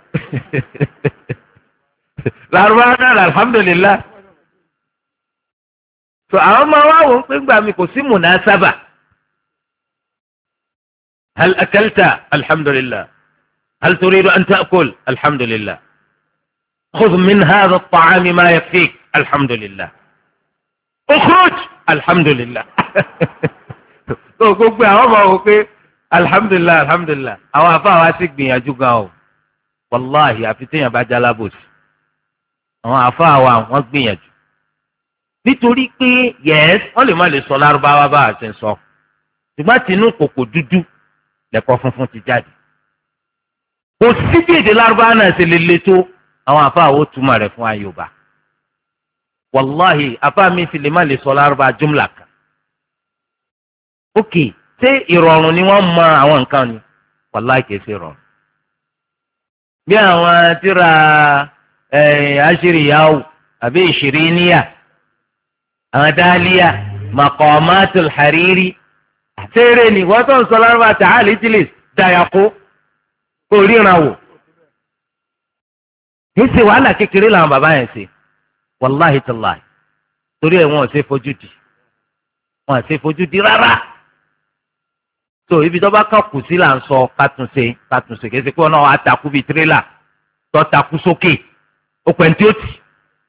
lárúbáwá náà alhamdulillah so àwọn máa wá wò ó pé ńgbà mi kò sí munasaba hal akalta alhamdulillah hal turidu an ta'kul alhamdulillah khudh min hadha at-ta'am ma yakfik alhamdulillah ukhruj alhamdulillah so gbogbo àwọn máa wò ó pé alhamdulillah alhamdulillah àwọn afa wa sì gbìyànjú gan o wàláhì àfi téèyàn bá jálábòsì àwọn afa wa wọ́n gbìyànjú nítorí pé yẹs wọ́n lè má lè sọ lárúbáwá bá a ṣe ń sọ ṣùgbọ́n tinú kòkò dúdú lẹ̀kọ́ funfun ti jáde kò sí bí èdè lárúbáwá náà ṣe lè le tó àwọn afa wo túmọ̀ rẹ̀ fún ayọ̀bá wàláhì afa mi sì lè má lè sọ lárúbáwá jumla kan ok ṣé ìrọ̀rùn ni wọ́n mọ àwọn nǹkan ni wàláhì kìí ṣe rọrùn bí àwọn tíra àṣírí yahoo àbí ìṣirí níyà àwọn dáálíà maqamatul hariri àtẹ́rẹ́ ni wọ́n tó ń sọ lárúbá ta'ali ijlis dayako kó ríran wò kì í ṣe wàhálà kékeré làwọn bàbá yẹn ṣe wàláhi tàláhi torí ẹ̀ wọn ò ṣe fojú di rárá tó ibi tó bá kàn kù sí là ń sọ kàtúnṣe kì í ṣe pé wọn náà àtàkù bíi tirẹ́là tó takú sókè ó pẹ̀ntì ó tì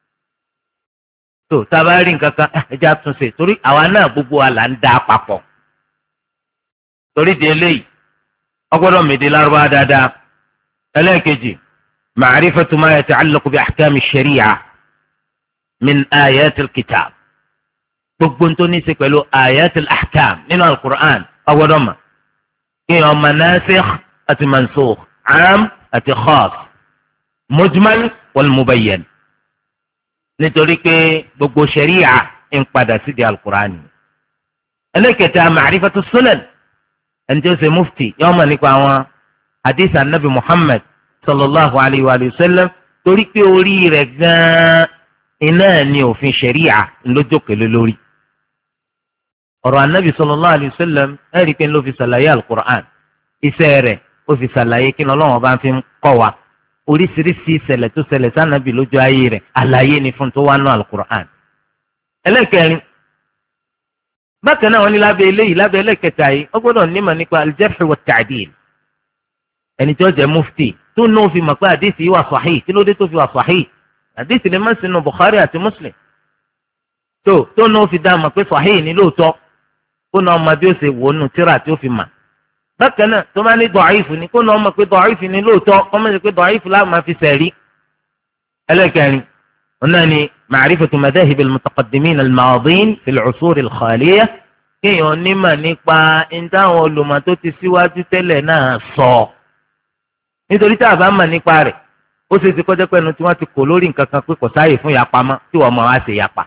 tó tábà rí nǹkan kan ẹja túnṣe torí àwa náà gbogbo wa là ń dá papọ̀ torí di eléyìí ọgbọ́dọ̀ mèdè lárúbá dáadáa ẹlẹ́ẹ̀kejì ma'rifatu ma yata'allaqu bi ahkam ash-shari'a min ayatil kitab gbogbo tó ní í ṣe pẹ̀lú ayatil ahkam nínú al-Qur'an ọgbọ́dọ̀ mọ̀ kí ọmọ nasikh àti mansukh am àti khas mujmal wal mubayyan nítorí pé gbogbo ṣẹ̀ríà ń padà sí di alukur'ani. ẹlẹ́kẹta ma'rifatu sunan ẹni tí ó ṣe mufti yóò mọ̀ nípa àwọn hadith anabi muhammad sallallahu alayhi wa sallam torí pé orí rẹ̀ gan-an iná ní òfin ṣẹ̀ríà ńlójókèlé lórí. ọ̀rọ̀ anabi sallallahu alayhi wa sallam ẹ̀rí pé ló fi ṣàlàyé alukur'an iṣẹ́ rẹ̀ ó fi ṣàlàyé kí ni Ọlọ́run bá fi ń kọ́ wa oríṣiríṣi ìṣẹ̀lẹ̀ tó ṣẹlẹ̀ sànàbì lójú ayé rẹ̀ àlàyé ni fún tó wà nù alukur'an. ẹlẹ́kẹrin bákan náà wọ́n ní lábẹ́ eléyìí lábẹ́ ẹlẹ́kẹta yìí ó gbọ́dọ̀ nímọ̀ nípa al-jarh wa at-ta'dil ẹni tí ó jẹ́ mufti tó náà fi mọ̀ pé àdìsí yìí wà sahih kí ló dé tó fi wà sahih àdìsí lè má sínú Bukhari àti Muslim tó náà fi dá mọ̀ pé sahih ní lóòótọ́ kó náà mọ̀ bí ó ṣe wò ó nù tíra tí ó fi mà bákan náà tó máa ní dọ̀ọ́ìfù ni kó náà mọ̀ pé dọ̀ọ́ìfù ni lóòótọ́ kó mọ̀ pé dọ̀ọ́ìfù láà máa fi sẹ̀rí. ẹlẹ́kẹrin ọ̀nà ni ma'rifatu madahib al-mutaqaddimin al-maadin fi al-usur al-khaliyah kéèyàn onímọ̀ nípa ìdáhùn olùmọ̀ tó ti síwájú tẹ́lẹ̀ náà sọ. nítorí tá a bá mọ̀ nípa rẹ̀ ó ṣe ti kọjá pẹ́ẹ́nu tí wọ́n ti kò lórí nǹkan kan pé kò sáàyè fún yapa mọ́ tí wọ́n mọ̀ wá ṣe yapa.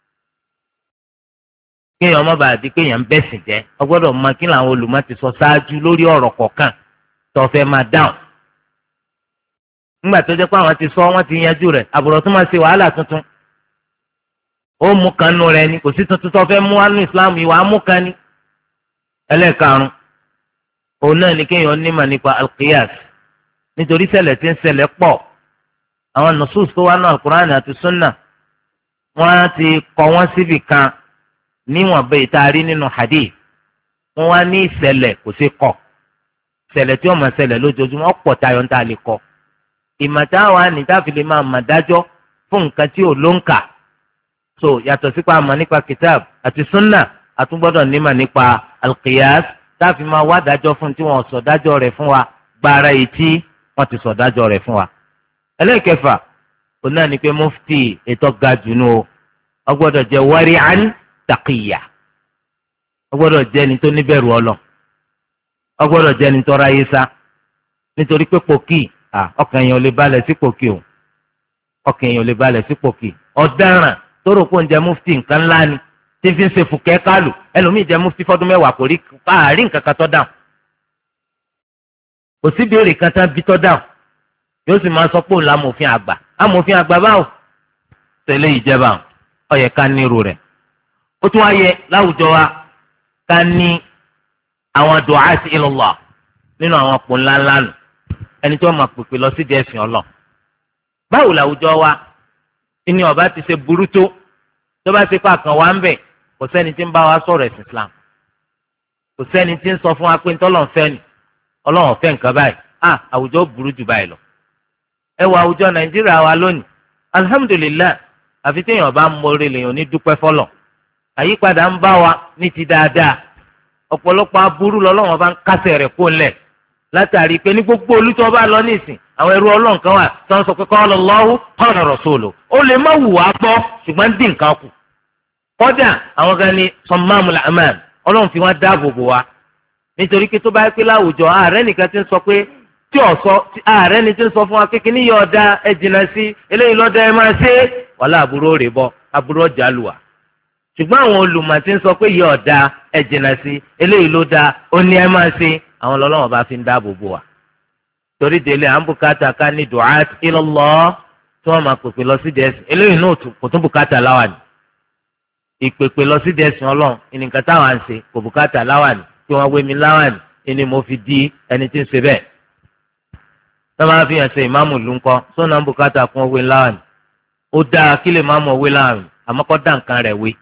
kéèyàn má bàa di kéèyàn bẹ́sìn jẹ́ ọ gbọ́dọ̀ mọ kí làwọn olùmọ̀ ti sọ ṣáájú lórí ọ̀rọ̀ kọ̀ọ̀kan tó fẹ́ máa dáhùn. nígbà tó jẹ́ pé àwọn ti sọ wọ́n ti yanjú rẹ̀ àbùrọ̀ tó máa ṣe wàhálà tuntun. ó mú kan nù rẹ̀ ni kò sí tuntun tó fẹ́ mú wánú Islam ìwà mú kan ni ẹlẹ́ẹ̀karùn òun náà ni kéèyàn nímọ̀ nípa alqiyas nítorí ṣẹlẹ̀ tí ń ṣẹlẹ̀ pọ̀ àwọn nusus tó wá náà alukur'an àti sunna wọ́n ti kọ wọ́n síbì kan níwọ̀n bẹ́ẹ̀ tá a rí nínú hadith wọ́n wá ní ìṣẹ̀lẹ̀ kò sí kọ ìṣẹ̀lẹ̀ tí wọ́n máa ṣẹlẹ̀ lójoojúmọ́ ọ̀pọ̀ tayọ̀ ń tà lè kọ ìmọ̀tá wa ní táfi lè máa mà dájọ́ fún nǹkan tí ò ló ń kà so yàtọ̀ sípa àmọ́ nípa kitab àti sunna àtúgbọ́dọ̀ nímọ̀ nípa alqiyas táfi máa wá dájọ́ fún tí wọ́n sọ dájọ́ rẹ̀ fún wa gbára èyí tí wọ́n ti sọ dájọ́ rẹ̀ fún wa. ẹlẹ́ẹ̀kẹfà òun náà ni pé mufti ètò ga jùlọ ó gbọ́dọ̀ jẹ́ wari'an taqiyya ó gbọ́dọ̀ jẹ́ ẹni tó níbẹ̀rù Ọlọ́run ó gbọ́dọ̀ jẹ́ ẹni tó ráyé sá nítorí pé pòkì ọkàn èèyàn ò lè balẹ̀ sí pòkì o ọkàn èèyàn ò lè balẹ̀ sí pòkì ọ̀daràn tó rò pé ń jẹ́ mufti nǹkan ńlá ni tí fi ń ṣe fùkẹ́ kálù ẹlòmíì jẹ́ mufti fọ́dún mẹ́wàá kò rí káàrí nǹkan kan tó dáhùn kò sí béèrè kan tán bí tó dáhùn yóò sì máa sọ pé òun la amòfin àgbà amòfin àgbà báwo tẹ̀lé ìjẹba ó yẹ ká nírú rẹ̀ ó tún wá yẹ láwùjọ wa ká ní àwọn du'ati ilallah nínú àwọn ọ̀pọ̀ ńláńlá nù ẹni tí wọ́n máa pèpè lọ sí díẹ̀ sìn ọlọ́ báwo làwùjọ wa ìní ọba ti ṣe burú tó bá ṣe pàkan wá ń bẹ̀ kò sẹ́ni tí ń bá wa sọ̀rọ̀ ẹ̀sìn Islam kò sẹ́ni tí ń sọ fún wa pé ntọ́lọ́n fẹ́ ni Ọlọ́run fẹ́ nǹkan báyìí àwùjọ burú jù báyìí lọ ẹ wọ àwùjọ Nàìjíríà wa lónìí alhamdulilayi àfi téèyàn bá ń mọ̀ọ́rẹ́ lèèyàn ní dúpẹ́ fọlọ̀ àyípadà ń bá wa ní ti dáadáa ọ̀pọ̀lọpọ̀ aburú lọ́lọ́run bá ń kásẹ̀ rẹ̀ kó lẹ̀ látàrí pé ní gbogbo olùtọ́ bá lọ nísìn àwọn ẹrú Ọlọ́run kan wà tí wọ́n sọ pé qala Allahu qala rasuluhu ó lè má wù wá gbọ́ ṣùgbọ́n dín nǹkan kù kọ́dà àwọn kan ní sammamul aman Ọlọ́run fi wọ́n dáàbò bò wá nítorí pé tó bá pé láwùjọ ààrẹ nìkan ti ń sọ pé tí ààrẹ ni ti ń sọ fún wa kékeré ní yọ̀ọ̀dá ẹ jìnnà sí eléyìí lọ́dọ̀ ẹ máa ṣe wàhálà àbúrò rè bọ́ àbúrò ọjà lùwà ṣùgbọ́n àwọn olùmọ̀ ti ń sọ pé yọ̀ọ̀dá ẹ jìnnà sí eléyìí ló dáa ó ní ẹ máa ṣe àwọn lọ́lọ́wọ́n bá fi ń dáàbò bò wá torí délé à ń bùkátà ká ní du'at ilallah tí wọ́n máa pèpè lọ sí dẹ́sìn eléyìí náà kò tún bùkátà láwàní ìpèpè lọ sí dẹ́sìn Ọlọ́run ìnìkan táwọn à ń ṣe kò bùkátà láwàní tí wọ́n wé mi láwàní ẹni mo fi di ẹni tí ń ṣe bẹ́ẹ̀ tí wọ́n máa fi hàn ṣe ìmáàmù lù ń kọ́ sọ́nà ń bùkátà fún owó láwàní ó dáa kí lè máàmù owó láwàní àmọ́ kọ́ dá nǹkan rẹ̀ wé.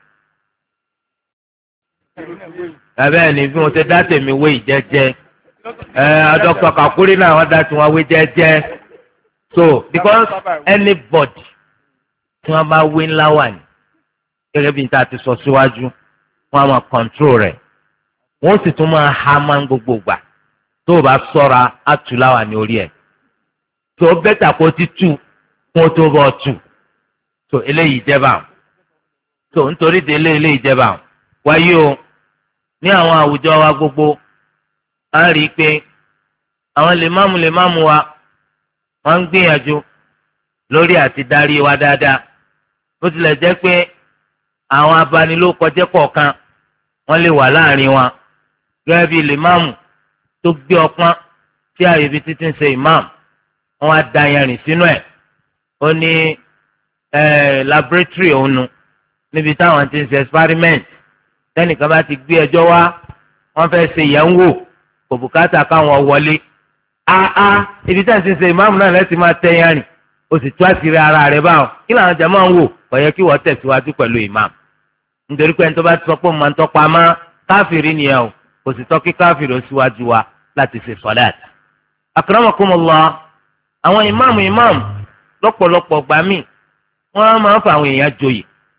bẹ́ẹ̀ ni bí mo ṣe dá tèmi wé ìjẹ́jẹ́ dr kakuri náà wọ́n dá tí wọ́n wé jẹ́jẹ́ so because anybody tí wọ́n bá wé ńlá wà ní gẹ́gẹ́ bí n ta ti sọ síwájú wọ́n á máa control rẹ̀ wọ́n sì tún máa ha máa ń gbogbo gbà tó o bá sọ́ra àtúláwà ní orí ẹ̀ tó bẹ́tà kó ti tú kó tó bọ́ tú so eléyìí jẹba so nítorí délé eléyìí jẹba wáyé o ní àwọn àwùjọ wa gbogbo a rí i pé àwọn lèmáàmù wa wọ́n ń gbìyànjú lórí àti darí wa dáadáa bó tilẹ̀ jẹ́ pé àwọn abanilókọjẹ́ kọ̀ọ̀kan wọ́n lè wà láàrin wọn gẹ́gẹ́ bí lèmáàmù tó gbé ọpọ́n tí ààyè ibi títí ń ṣe ìmáàmù wọ́n á da yanrìn sínú ẹ̀ ó ní laboratory òun nu níbi táwọn ti ń ṣe experiment tẹ́nìkan bá ti gbé ẹjọ́ wá wọ́n fẹ́ ṣe ìyẹ̀wò kò bùkátà káwọn wọlé ibi táwọn ti ń ṣe ìmáàmù náà lẹ́sìn máa tẹ́ yanrìn o sì tú àṣírí ara rẹ̀ báwọn kí làwọn jẹ́ máa ń wò kò yẹ kí wọ́n tẹ̀síwájú pẹ̀lú ìmáàmù nítorí pé ẹni tó bá ti sọ pé mo máa ń tọ́pa mọ́ káfíìrì nìyẹn o kò sì tọ́ kí káfíìrì ó síwájú wa láti ṣe sọ́láàtì. akramakumullah àwọn ìmáàmù lọ́pọ̀lọpọ̀ gbà mí wọ́n máa ń fa àwọn èèyàn joyè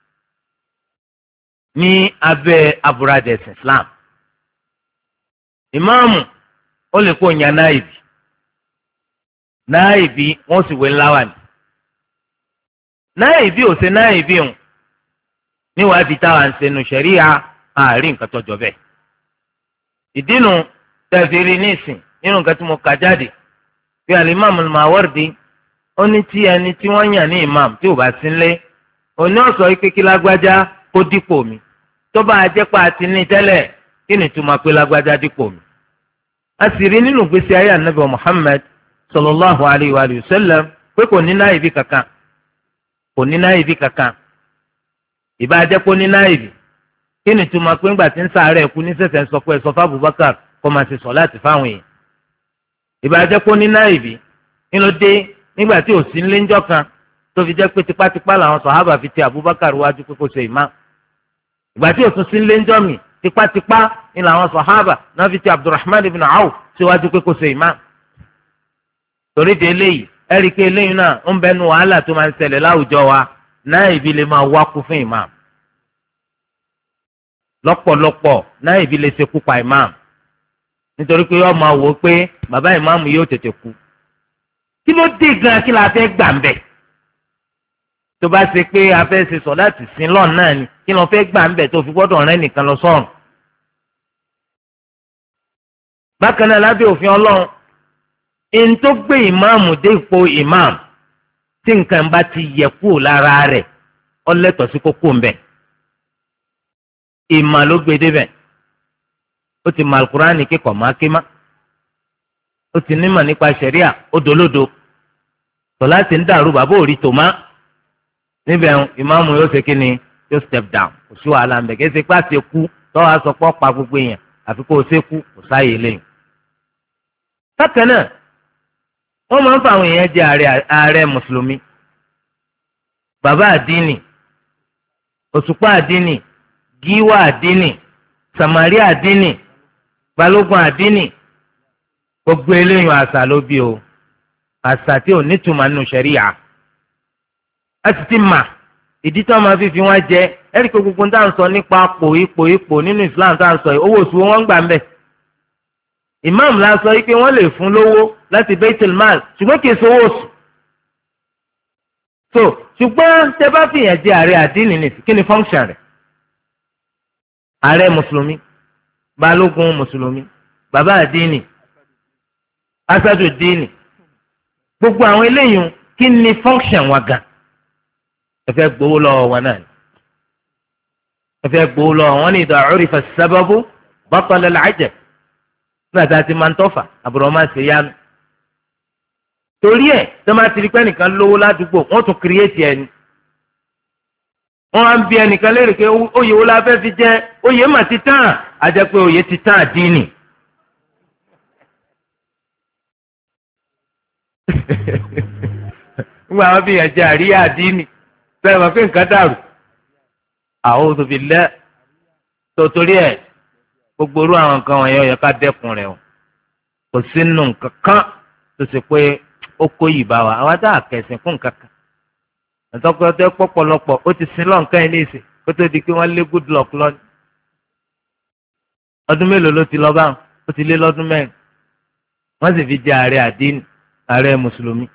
ní abẹ́ aburada ẹ̀sìn Islam. ìmáàmù ó lè kó yan náìbì wọ́n sì wé láwàní. náìbì ò ṣe náìbì hùn níwádìí táwa ń ṣe nu ṣẹ̀ríà àárín nǹkan tọ́jọ́ bẹ́ẹ̀. ìdínú tẹ̀síìrì nísìn nínú nǹkan tí mo kà jáde bí alimami Mawardi ó ní tí ẹni tí wọ́n yàn ní imam tí ò bá sí nlé òní ọ̀sọ́ ike kí lágbájá kó dípò mi tó bá a jẹ́ pa àti ní tẹ́lẹ̀ kí ni túmọ̀ pé lágbájá dípò mi. a sì rí nínú ìgbésí ayé anabi Muhammad sallallahu alayhi wa sallam pé kò ní náìbì kankan ìbá jẹ́ kó ní náìbì kí ni túmọ̀ pé ńgbà tí ń sàárẹ̀ kú ní sẹ̀sẹ̀ ń sọ pé ẹ sọ fún Abubakar kó máa ṣe sọ̀láàtì fáwọn èèyàn. ìbàjẹ́ kó ní náìbì kí ló dé nígbà tí ò sí ńlé ńjọ́ kan tó fi jẹ́ pé tipátipá làwọn sàhábà fi ti Abubakar wájú pé kó ṣe ìmáàmù. ìgbà tí ò tún sí ńlé ńjọ́ mi tipátipá ni làwọn sàhábà náà fi ti Abdurrahman ibn Awf síwájú pé kó ṣe ìmáàmù. torí de eléyìí ẹ̀rí pé eléyìí náà ń bẹnu wàhálà tó máa ń ṣẹlẹ̀ láwùjọ wa náìbì lè máa wákú fún ìmáàmù. lọ́pọ̀lọpọ̀ náìbì lè ṣekú pa ìmáàmù nítorí pé yóò máa wò ó pé bàbá ìmáàmù yóò tètè kú. kí ló dé gan kí la fẹ́ gbà ń bẹ̀? tó bá ṣe pé a fẹ́ ṣe sọ̀láàtì sin lọ́n náà ni kí ló fẹ́ gbà ń bẹ̀ tó fi gbọ́dọ̀ rẹ́ nìkan lọ sọ́run. bákan náà lábẹ́ òfin ọlọ́run ẹni tó gbé ìmáàmù dé ipò ìmáàmù tí nǹkan bá ti yẹ kúrò lára rẹ̀ ó lẹ́tọ̀ọ́ sí kókó ń bẹ̀. ìmà ló gbé débẹ̀ ó ti mọ alukurani kíkọ̀ máa ké má ó ti nímọ̀ nípa ṣẹ̀ríà ó dolódo sọ̀láàtì ń dàrú bàbá òrí tòmá níbẹ̀ ìmáàmù yóò ṣe kíni yóò step down kò sí wàhálà ńbẹ kí ẹ ṣe pé àti ẹkú tọ́wọ́ aṣọ pọ́ pa gbogbo èèyàn àfi kó o ṣe kú kò sáyè lẹ́yìn. bákan náà wọ́n máa ń fa àwọn èèyàn jẹ ààrẹ mùsùlùmí bàbá àdínì òṣùpá àdínì gíwá àdínì sàmárì àdínì balógun àdínì gbogbo eléyìn àṣà ló bí o àṣà tí ò nítumọ̀ nínú ṣẹ̀ríyà a sì ti mà ìdí tí wọ́n máa fi wọn jẹ ẹ̀rí pé gbogbo tá à ń sọ nípa ipò nínú Islam tá à ń sọ yìí owó oṣù wọn gbà ń bẹ̀ ìmáàmù la sọ pé wọ́n lè fún lówó láti Baitul Mal ṣùgbọ́n kì í sọ owó oṣù so ṣùgbọ́n tẹ bá fìyàn jẹ ààrẹ àdínì nìsí kí ni function rẹ̀ ààrẹ mùsùlùmí balógun mùsùlùmí bàbá àdínì asadu dínì gbogbo àwọn eléyìí kí ni function wa gan ẹ fẹ́ gbowó lọ́wọ́ wọn náà ẹ fẹ́ gbowó lọ́wọ́ wọn ní idha urifa as-sababu batala al-'ajab nígbà tá a ti máa ń tọ́fà àbúrò máa ṣe yánu torí ẹ̀ tó máa ti rí pé ẹnìkan lówó ládùúgbò wọ́n tún kírẹ́ẹ̀tì ẹni wọ́n á ń bi ẹnìkan léèrè pé oyè wo la fẹ́ fi jẹ́ oyè mà ti tán á jẹ́ pé oyè ti tán àdínì. nígbà wọn fi yàn jẹ àríyá àdínì sẹ́yìn wọn fi nǹkan dàrú a'udhu billah tó torí ẹ̀ gbogbo orú àwọn nǹkan wọ̀nyẹn ó yẹ ká dẹ́kun rẹ̀ o kò sínú nǹkan kan tó ṣe pé ó kó yìí bá wa àwa tá a kẹsìn fún nǹkan kan àtọkọtẹ pọ̀pọ̀lọpọ̀ ó ti sin lọ́nkàn yìí níìsín kó tó di pé wọ́n lé good luck lọ́ni ọdún mélòó ló ti lọ báwọn ó ti lé lọ́dún mẹ́rin wọ́n sì fi jẹ ààrẹ àdínì ààrẹ mùsùlùmí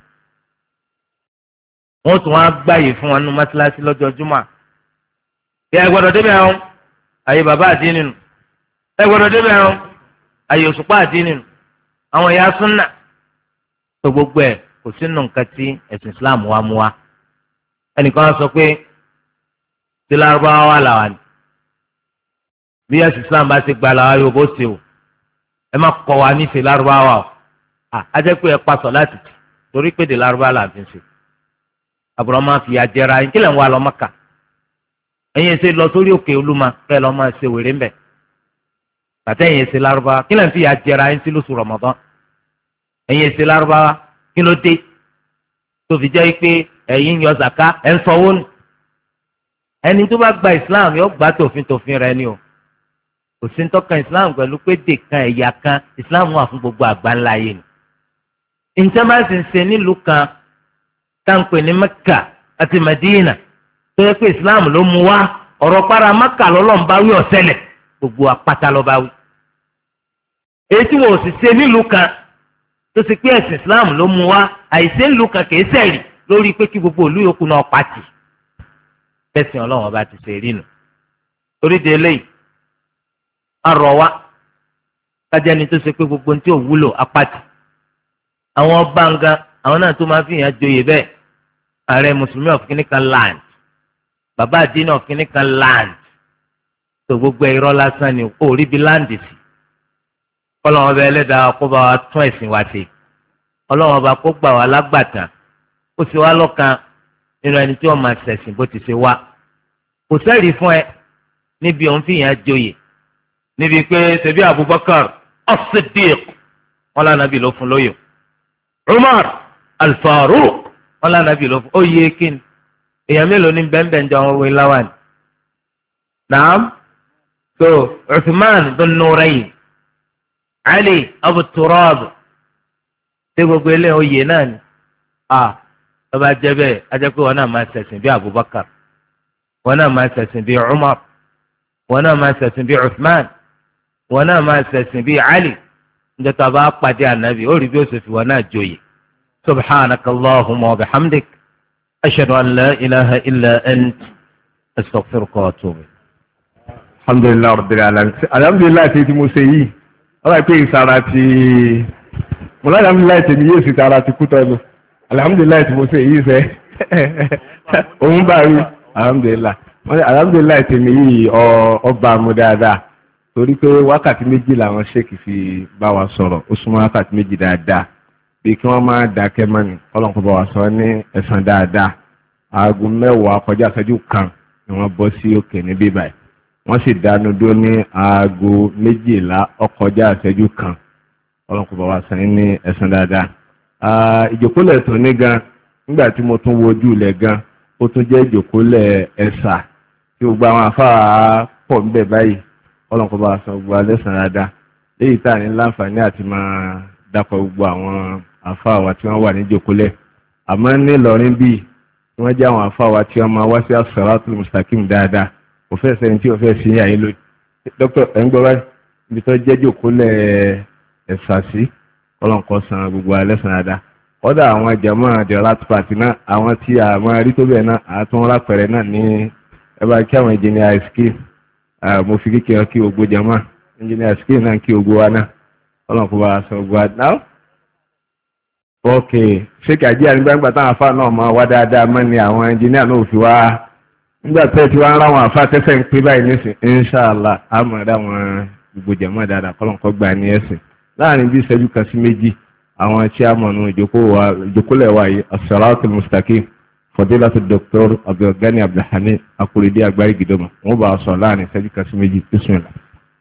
wọ́n tún wá gbàyè fún wọn nínú mọ́tíláṣí lọ́jọ́ júmọ́ bí ẹ gbọ́dọ̀ débẹ̀ ẹ̀hún àyè bàbá àdínì nù ẹ gbọ́dọ̀ débẹ̀ ẹ̀hún àyè òṣùpá àdínì nù àwọn ìyá súnà tó gbogbo ẹ̀ kò sínú nǹkan tí ẹ̀sìn Islam wa mú wa ẹnìkan sọ pé tí lárúbáwá wà làwà ní bí ẹ̀sìn Islam bá ti gba làwà yóò bó ṣe o ẹ má kọ́ wa nífẹ̀ẹ́ lárúbáwá o a jẹ́ pé ẹ pasọ̀ láti tì torí pé de lárúbáwá là ń fi ṣe àbúrò máa fi àjẹrà yín kí lẹ̀ ń wá lọ Mẹ́kà ẹ̀yin ṣe lọ sórí òkè Olúmọ kẹ́ ẹ lọ́ máa ṣe wèrè ńbẹ̀ bàtà ẹ̀yin ṣe lárúbáwá kí lẹ̀ ń fi àjẹrà yín sí lóṣù Ramadan ẹ̀yin ṣe lárúbáwá kí ló dé tó fi jẹ́ pé ẹ̀yin yọ zaka ẹ̀ ń sanwó nù ẹni tó bá gba Islam yóò gbà tòfin rẹ̀ ni o kò sí ntọ́ka Islam pẹ̀lú pé dèkan ẹ̀yà kan Islam wà fún gbogbo àgbáńlá yìí ni nǹkan bá sì ń ṣe nílùú kan táǹpẹ̀ ní Mẹ́kà àti Madina tó yẹ pé Islam ló mú wá ọ̀rọ̀ para Mẹ́kà lọ́lọ́run bá wí ọ̀sẹ̀lẹ̀ gbogbo apáta ló bá wí èyí tí wọn ò sì ṣe nílùú kan tó ṣe pé ẹ̀sìn Islam ló mú wá àìsí nílùú kan kìí sẹ̀rì lórí pé kí gbogbo ìlú yòókù náà pàtì bẹ́sìn Ọlọ́run ọba ti ṣe rí nu torí de eléyìí arọ̀ wa kájá ni tó ṣe pé gbogbo ní tí ò wúlò apáti àwọn ọba nǹkan àwọn náà tó máa fi hàn joyè bẹ́ẹ̀ ààrẹ mùsùlùmí of kìnìkan land bàbá àdínà of kìnìkan land tó gbogbo irọ́ lásán ni ó rí bí láǹdì sí Ọlọ́run ọba ẹlẹ́dàá kó bá wa tún ẹ̀sìn wa ṣe Ọlọ́run ọba kó gbà wá lágbàtà ó sì wá lọ́kàn nínú ẹni tí wọ́n máa ṣẹ̀sìn bó ti ṣe wá kò sẹ́rìí fún ẹ níbi òun fi yàn joyè níbi pé ṣebí Abubakar as-Siddiq wọn lànà bí ló fún lóyè Umar al-Faruq wọn lànà bí ló fún oyè kíni èèyàn mélòó ní bẹ́ẹ̀nbẹ́ẹ̀ ń jọ àwọn òwe láwàní. naam so Uthman dhun nurayn Ali Abu Turab ṣé gbogbo eléyìí oyè náà ni ọba jẹ bẹ́ẹ̀ ajẹ pé wọn náà máa ṣẹ̀sìn bí Abubakar wọn náà máa ṣẹ̀sìn bí Umar wọn náà máa ṣẹ̀sìn bí Uthman wọn náà máa ṣẹ̀sìn bí Ali njẹ́ tó a bá pàdé ànábì ó rí bí ó ṣe fi wọn náà joyè subhanaka Allahumma wa bihamdik ashhadu an la ilaha illa ant astaghfiruka wa atubu. alhamdulilayi rabbil alamin alhamdulilayi tí mo ṣe yìí ọlọ́run pé ìsara ti mo láti alhamdulilayi tèmi yóò sì tara ti kú tọ́nu alhamdulilayi tí mo ṣe yìí sẹ́ òun bá rí alhamdulilayi tèmi yìí ọba mu dáadáa torí pé wákàtí méjì làwọn ṣéèkì fi bá wa sọ̀rọ̀ ó súnmọ́ wákàtí méjì dáadáa bí kí wọ́n máa dákẹ́ mọ́ni ọlọ́run kó bá wa sọ ní ẹ̀san dáadáa aago 10 kọjá ìṣẹ́jú kan ni wọ́n bọ́ sí òkè níbí báyìí wọ́n sì dánu dó ní aago 12 kọjá ìṣẹ́jú kan ọlọ́run kó bá wa sọ ní ẹ̀san dáadáa. ìjòkólẹ̀ tó ní gan nígbà tí mo tún wojú ilẹ̀ gan ó tún jẹ́ ìjòkólẹ̀ ẹ̀sà tí gbogbo àwọn afárá pọ̀ níbẹ̀ báyìí ọlọ́run kó bá wa sọ gbogbo alẹ́ sàn dáadáa léyìí tá à ní láǹfààní àti máa dápọ̀ gbogbo àwọn afárá wa tí wọ́n wà ní ìjòkólẹ̀ àmọ́ ní Ìlọrin bíi tí wọ́n jẹ́ àwọn afárá wa tí wọ́n máa wá sí as-siratul mustaqim dáadáa kò fẹ́ sẹ́ni tí ò fẹ́ sí àyè lójú dókítà ẹ̀ ń gbọ́ báyìí ibi tó jẹ́ ìjòkólẹ̀ ẹ̀sà sí ọlọ́run kó san gbogbo alẹ́ sàn dáadáa kọ́dà àwọn jàmáà the rat party náà àwọn tí a máa rí tó bẹ́ẹ̀ náà àtún rápẹ̀rẹ̀ náà ní ẹ bá kí àwọn engineer skill mo fi kékeré kí gbogbo jàmáà engineer skill náà kí gbogbo wa náà ọlọ́run kó bá a sọ gbogbo wa náà. ok ṣé kàjí ànígbàgbà táwọn afá náà máa wá dáadáa mọ́ ni àwọn engineer náà ò fi wá nígbà tẹ́ tí wọ́n ń ráwọn afá tẹ́sẹ̀ ń pé báyìí nísìn inshàlá àmọ́ dáwọn gbogbo jàmáà dáadáa kọ́lọ́n kọ́ gbà ní ẹ̀sìn láàrin bí ìṣẹ́jú kan sí méjì àwọn chairman ìjókòólẹ̀ wa yìí as-siratul mustaqim fadilatu Dr. Abdulgani Abdulhamid Akurede Agbárí Gidoma wọ́n bá a sọ láàrin ìṣẹ́jú kan sí méjì bismillah.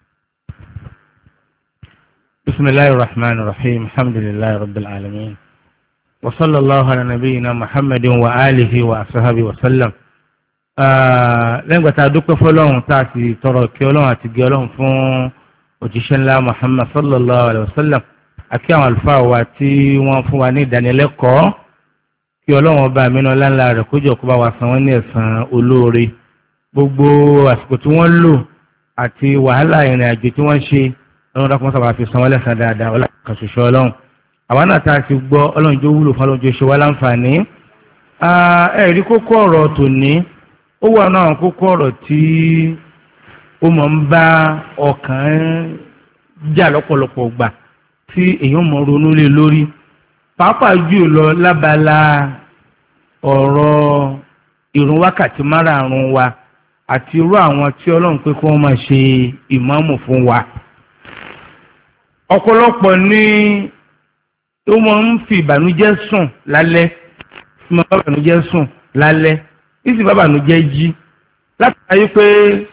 bismillahir rahmanir rahim alhamdulillahi rabbil alamin wa sallallahu ala nabiyyina muhammadin wa alihi wa ashabihi wa sallam. lẹ́yìn gbàtà dúpẹ́ fọlọ́run tá a sì tọrọ kí ọlọ́run àti gé ọlọ́run fún òjíṣẹ́ ńlá muhammad sallallahu alayhi wa sallam àkí àwọn àlùfáà wa tí wọ́n fún wa ní ìdánilẹ́kọ̀ọ́ kí ọlọ́run ọba àmínú ńláńlá rẹ̀ kójọ kó bá wa san wọ́n ní ẹ̀san olóore gbogbo àsìkò tí wọ́n lò àti wàhálà ìrìn àjò tí wọ́n ṣe ọlọ́run dákun sábà fi san wọ́n lẹ́san dáadáa ọlọ́run kan ṣoṣo ọlọ́run àwa náà tá a ti gbọ́ ọlọ́run jó wúlò fún ọlọ́run jó ṣe wá láǹfààní. ẹ̀rí kókó ọ̀rọ̀ tòní ó wà náà kókó ọ̀rọ̀ tí ó mọ̀ ń bá ọkàn jà lọ́pọ̀lọpọ̀ gbà tí èèyàn mọ̀ ronú lé lórí pàápàá jù lọ lábala ọ̀rọ̀ ìrun wákàtí márààrún wa àti irú àwọn tí ọlọ́run pé kí wọ́n máa ṣe ìmáàmù fún wa. ọ̀pọ̀lọpọ̀ ní ó máa ń fi ìbànújẹ́ sùn lálẹ́ tí mo bá ìbànújẹ́ sùn lálẹ́ tí sì bá ìbànújẹ́ jí látàrí pé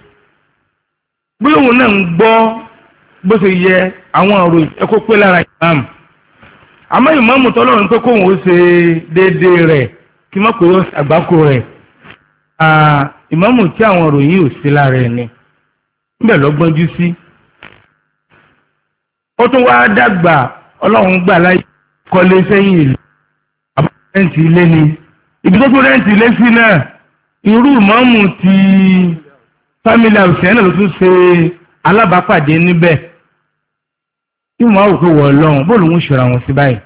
bí òun náà ń gbọ́ bó ṣe yẹ àwọn ọ̀rọ̀ ẹ̀kọ́ pé lára ìmáàmù àmọ́ ìmáàmù tọ́lọ́run pé kóun ó ṣe déédéé rẹ̀ kí mọ́ pé ó àgbákò rẹ̀ ìmáàmù tí àwọn ọ̀rọ̀ yìí ò sí lára ẹni níbẹ̀ lọ́gbọ́njú sí ó tún wá dàgbà ọlọ́run gbà láyé kọ́lé sẹ́yìn ìlú àbúrò rẹ́ǹtì ilé ni ibi tó tún rẹ́ǹtì ilé sí náà irú ìmáàmù ti family house náà ló tún ṣe alábàápàdé níbẹ̀ tí mo máa wò pé wọ́n lọ́hùn bó lòun ṣèrà wọn sí báyìí.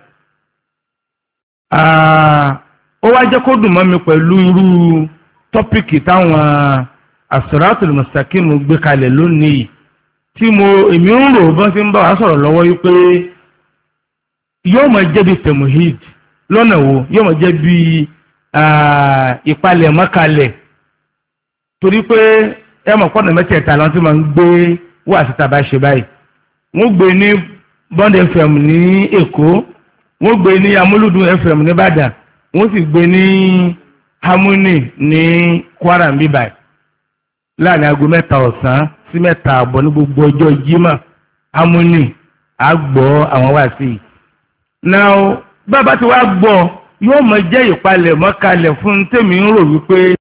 ó wá jẹ́ kó dùn mọ́ mi pẹ̀lú irú tọ́pìkì táwọn as-siratul mustaqim gbé kalẹ̀ lónìí tí èmi ń rò bọ́n ti ń bá wa sọ̀rọ̀ lọ́wọ́ yìí pé yóò máa jẹ́ bí tẹ̀mùhìd lọ́nà wo yóò máa jẹ́ bí ìpalẹ̀ mọ́kalẹ̀ torí pé ẹ mọ̀ pọ́nà mẹ́tẹ̀ẹ̀ta lọ́n tí máa ń gbé wá síta bá ṣe báyìí wọ́n gbé ní Bond FM ní Èkó wọ́n gbé ní Amúlùdún FM ní Ìbàdàn wọ́n sì gbé ní Harmony ní Kwara ń bí báyìí láàrin aago 3 ọ̀sán sí 3 àbọ̀ ní gbogbo ọjọ́ jímọ̀ amúnì àgbọ̀ àwọn wáàsí yìí. now bàbá tí wàá gbọ́ yóò mọ jẹ́ ìpalẹ̀mọ́ kalẹ̀ fún tèmi ń rò wípé